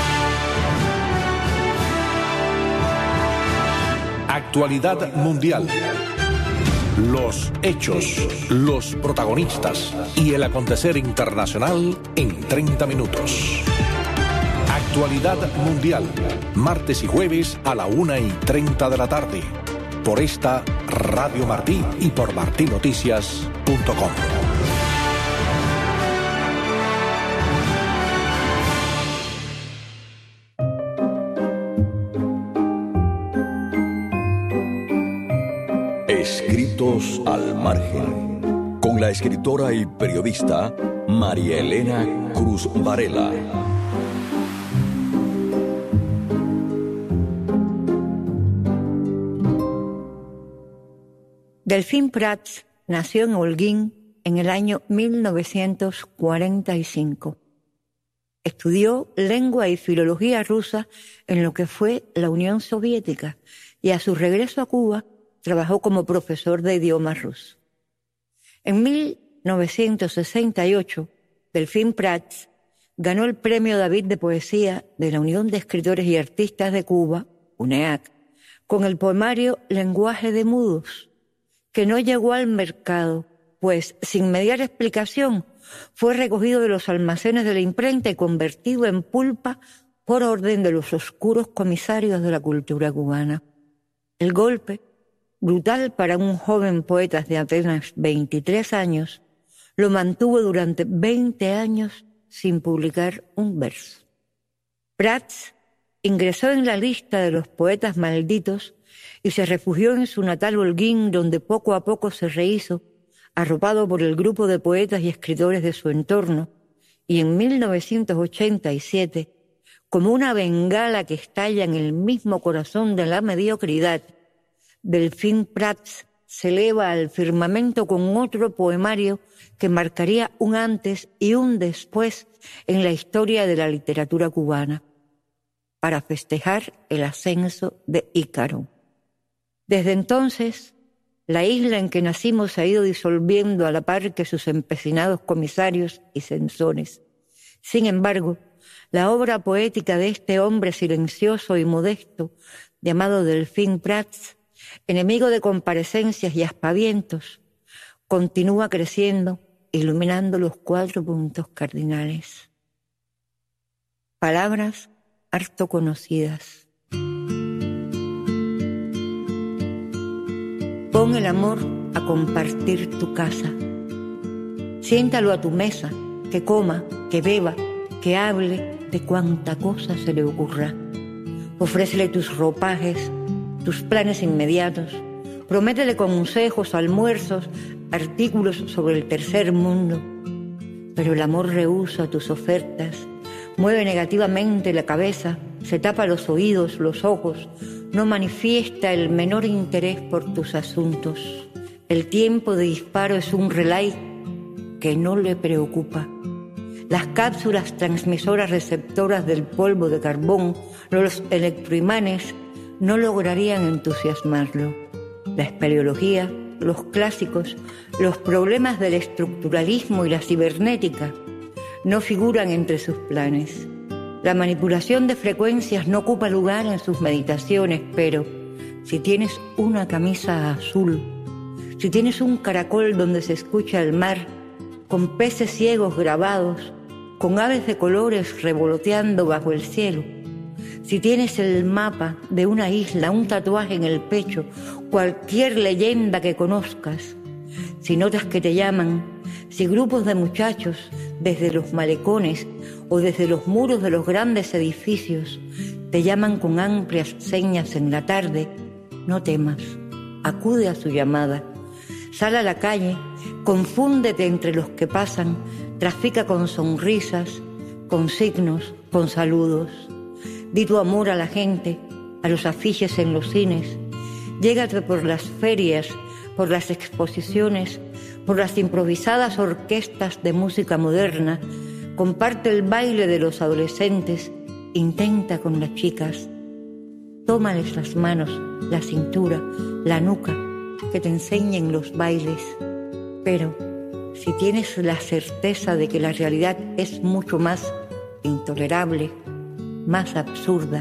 Actualidad mundial. Los hechos, los protagonistas y el acontecer internacional en treinta minutos. Actualidad mundial, martes y jueves a la una y treinta de la tarde, por esta Radio Martí y por martí noticias punto com. Escritos al margen, con la escritora y periodista María Elena Cruz Varela. Delfín Prats nació en Holguín en el año mil novecientos cuarenta y cinco. Estudió lengua y filología rusa en lo que fue la Unión Soviética y a su regreso a Cuba trabajó como profesor de idiomas ruso. En mil novecientos sesenta y ocho, Delfín Prats ganó el Premio David de Poesía de la Unión de Escritores y Artistas de Cuba, U N E A C, con el poemario Lenguaje de Mudos, que no llegó al mercado, pues, sin mediar explicación, fue recogido de los almacenes de la imprenta y convertido en pulpa por orden de los oscuros comisarios de la cultura cubana. El golpe, brutal para un joven poeta de apenas veintitrés años, lo mantuvo durante veinte años sin publicar un verso. Prats ingresó en la lista de los poetas malditos y se refugió en su natal Holguín, donde poco a poco se rehizo, arropado por el grupo de poetas y escritores de su entorno, Y en mil novecientos ochenta y siete, como una bengala que estalla en el mismo corazón de la mediocridad, Delfín Prats se eleva al firmamento con otro poemario que marcaría un antes y un después en la historia de la literatura cubana, para festejar el ascenso de Ícaro. Desde entonces, la isla en que nacimos se ha ido disolviendo a la par que sus empecinados comisarios y censores. Sin embargo, la obra poética de este hombre silencioso y modesto, llamado Delfín Prats, enemigo de comparecencias y aspavientos, continúa creciendo, iluminando los cuatro puntos cardinales. Palabras harto conocidas. Pon el amor a compartir tu casa. Siéntalo a tu mesa, que coma, que beba, que hable de cuánta cosa se le ocurra. Ofrécele tus ropajes, tus planes inmediatos. Prométele consejos, almuerzos, artículos sobre el tercer mundo. Pero el amor rehúsa tus ofertas, mueve negativamente la cabeza, se tapa los oídos, los ojos, no manifiesta el menor interés por tus asuntos. El tiempo de disparo es un relay que no le preocupa. Las cápsulas transmisoras receptoras del polvo de carbón, los electroimanes, no lograrían entusiasmarlo. La espeleología, los clásicos, los problemas del estructuralismo y la cibernética no figuran entre sus planes. La manipulación de frecuencias no ocupa lugar en sus meditaciones, pero si tienes una camisa azul, si tienes un caracol donde se escucha el mar, con peces ciegos grabados, con aves de colores revoloteando bajo el cielo, si tienes el mapa de una isla, un tatuaje en el pecho, cualquier leyenda que conozcas, si notas que te llaman, si grupos de muchachos desde los malecones o desde los muros de los grandes edificios te llaman con amplias señas en la tarde, no temas, acude a su llamada, sal a la calle, confúndete entre los que pasan, trafica con sonrisas, con signos, con saludos. Di tu amor a la gente, a los afiches en los cines. Llégate por las ferias, por las exposiciones, por las improvisadas orquestas de música moderna. Comparte el baile de los adolescentes. Intenta con las chicas. Tómales las manos, la cintura, la nuca, que te enseñen los bailes. Pero si tienes la certeza de que la realidad es mucho más intolerable, más absurda,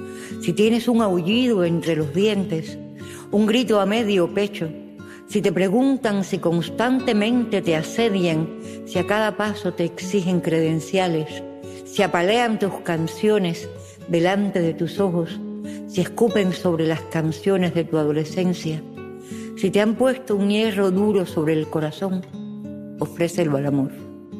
si tienes un aullido entre los dientes, un grito a medio pecho, si te preguntan si constantemente te asedian, si a cada paso te exigen credenciales, si apalean tus canciones delante de tus ojos, si escupen sobre las canciones de tu adolescencia, si te han puesto un hierro duro sobre el corazón, ofrécelo al amor.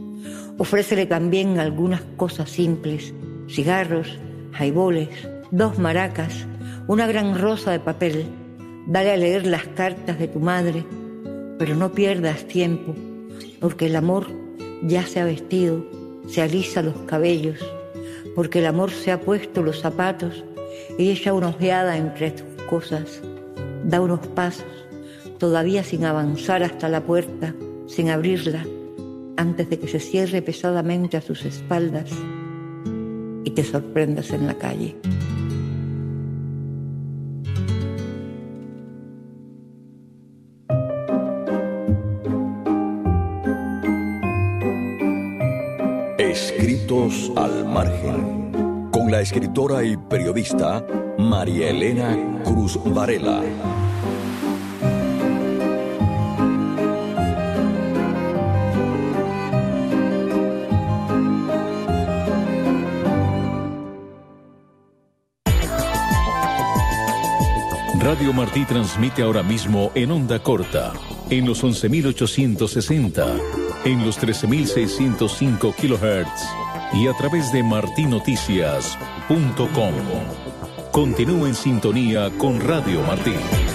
Ofrécele también algunas cosas simples, cigarros, jaiboles, dos maracas, una gran rosa de papel. Dale a leer las cartas de tu madre, pero no pierdas tiempo, porque el amor ya se ha vestido, se alisa los cabellos, porque el amor se ha puesto los zapatos y echa una ojeada entre tus cosas. Da unos pasos, todavía sin avanzar hasta la puerta, sin abrirla, antes de que se cierre pesadamente a sus espaldas y te sorprendas en la calle. Escritos al margen, con la escritora y periodista María Elena Cruz Varela. Radio Martí transmite ahora mismo en onda corta, en los once mil ochocientos sesenta, en los trece mil seiscientos cinco kilohertz y a través de martinoticias punto com. Continúe en sintonía con Radio Martí.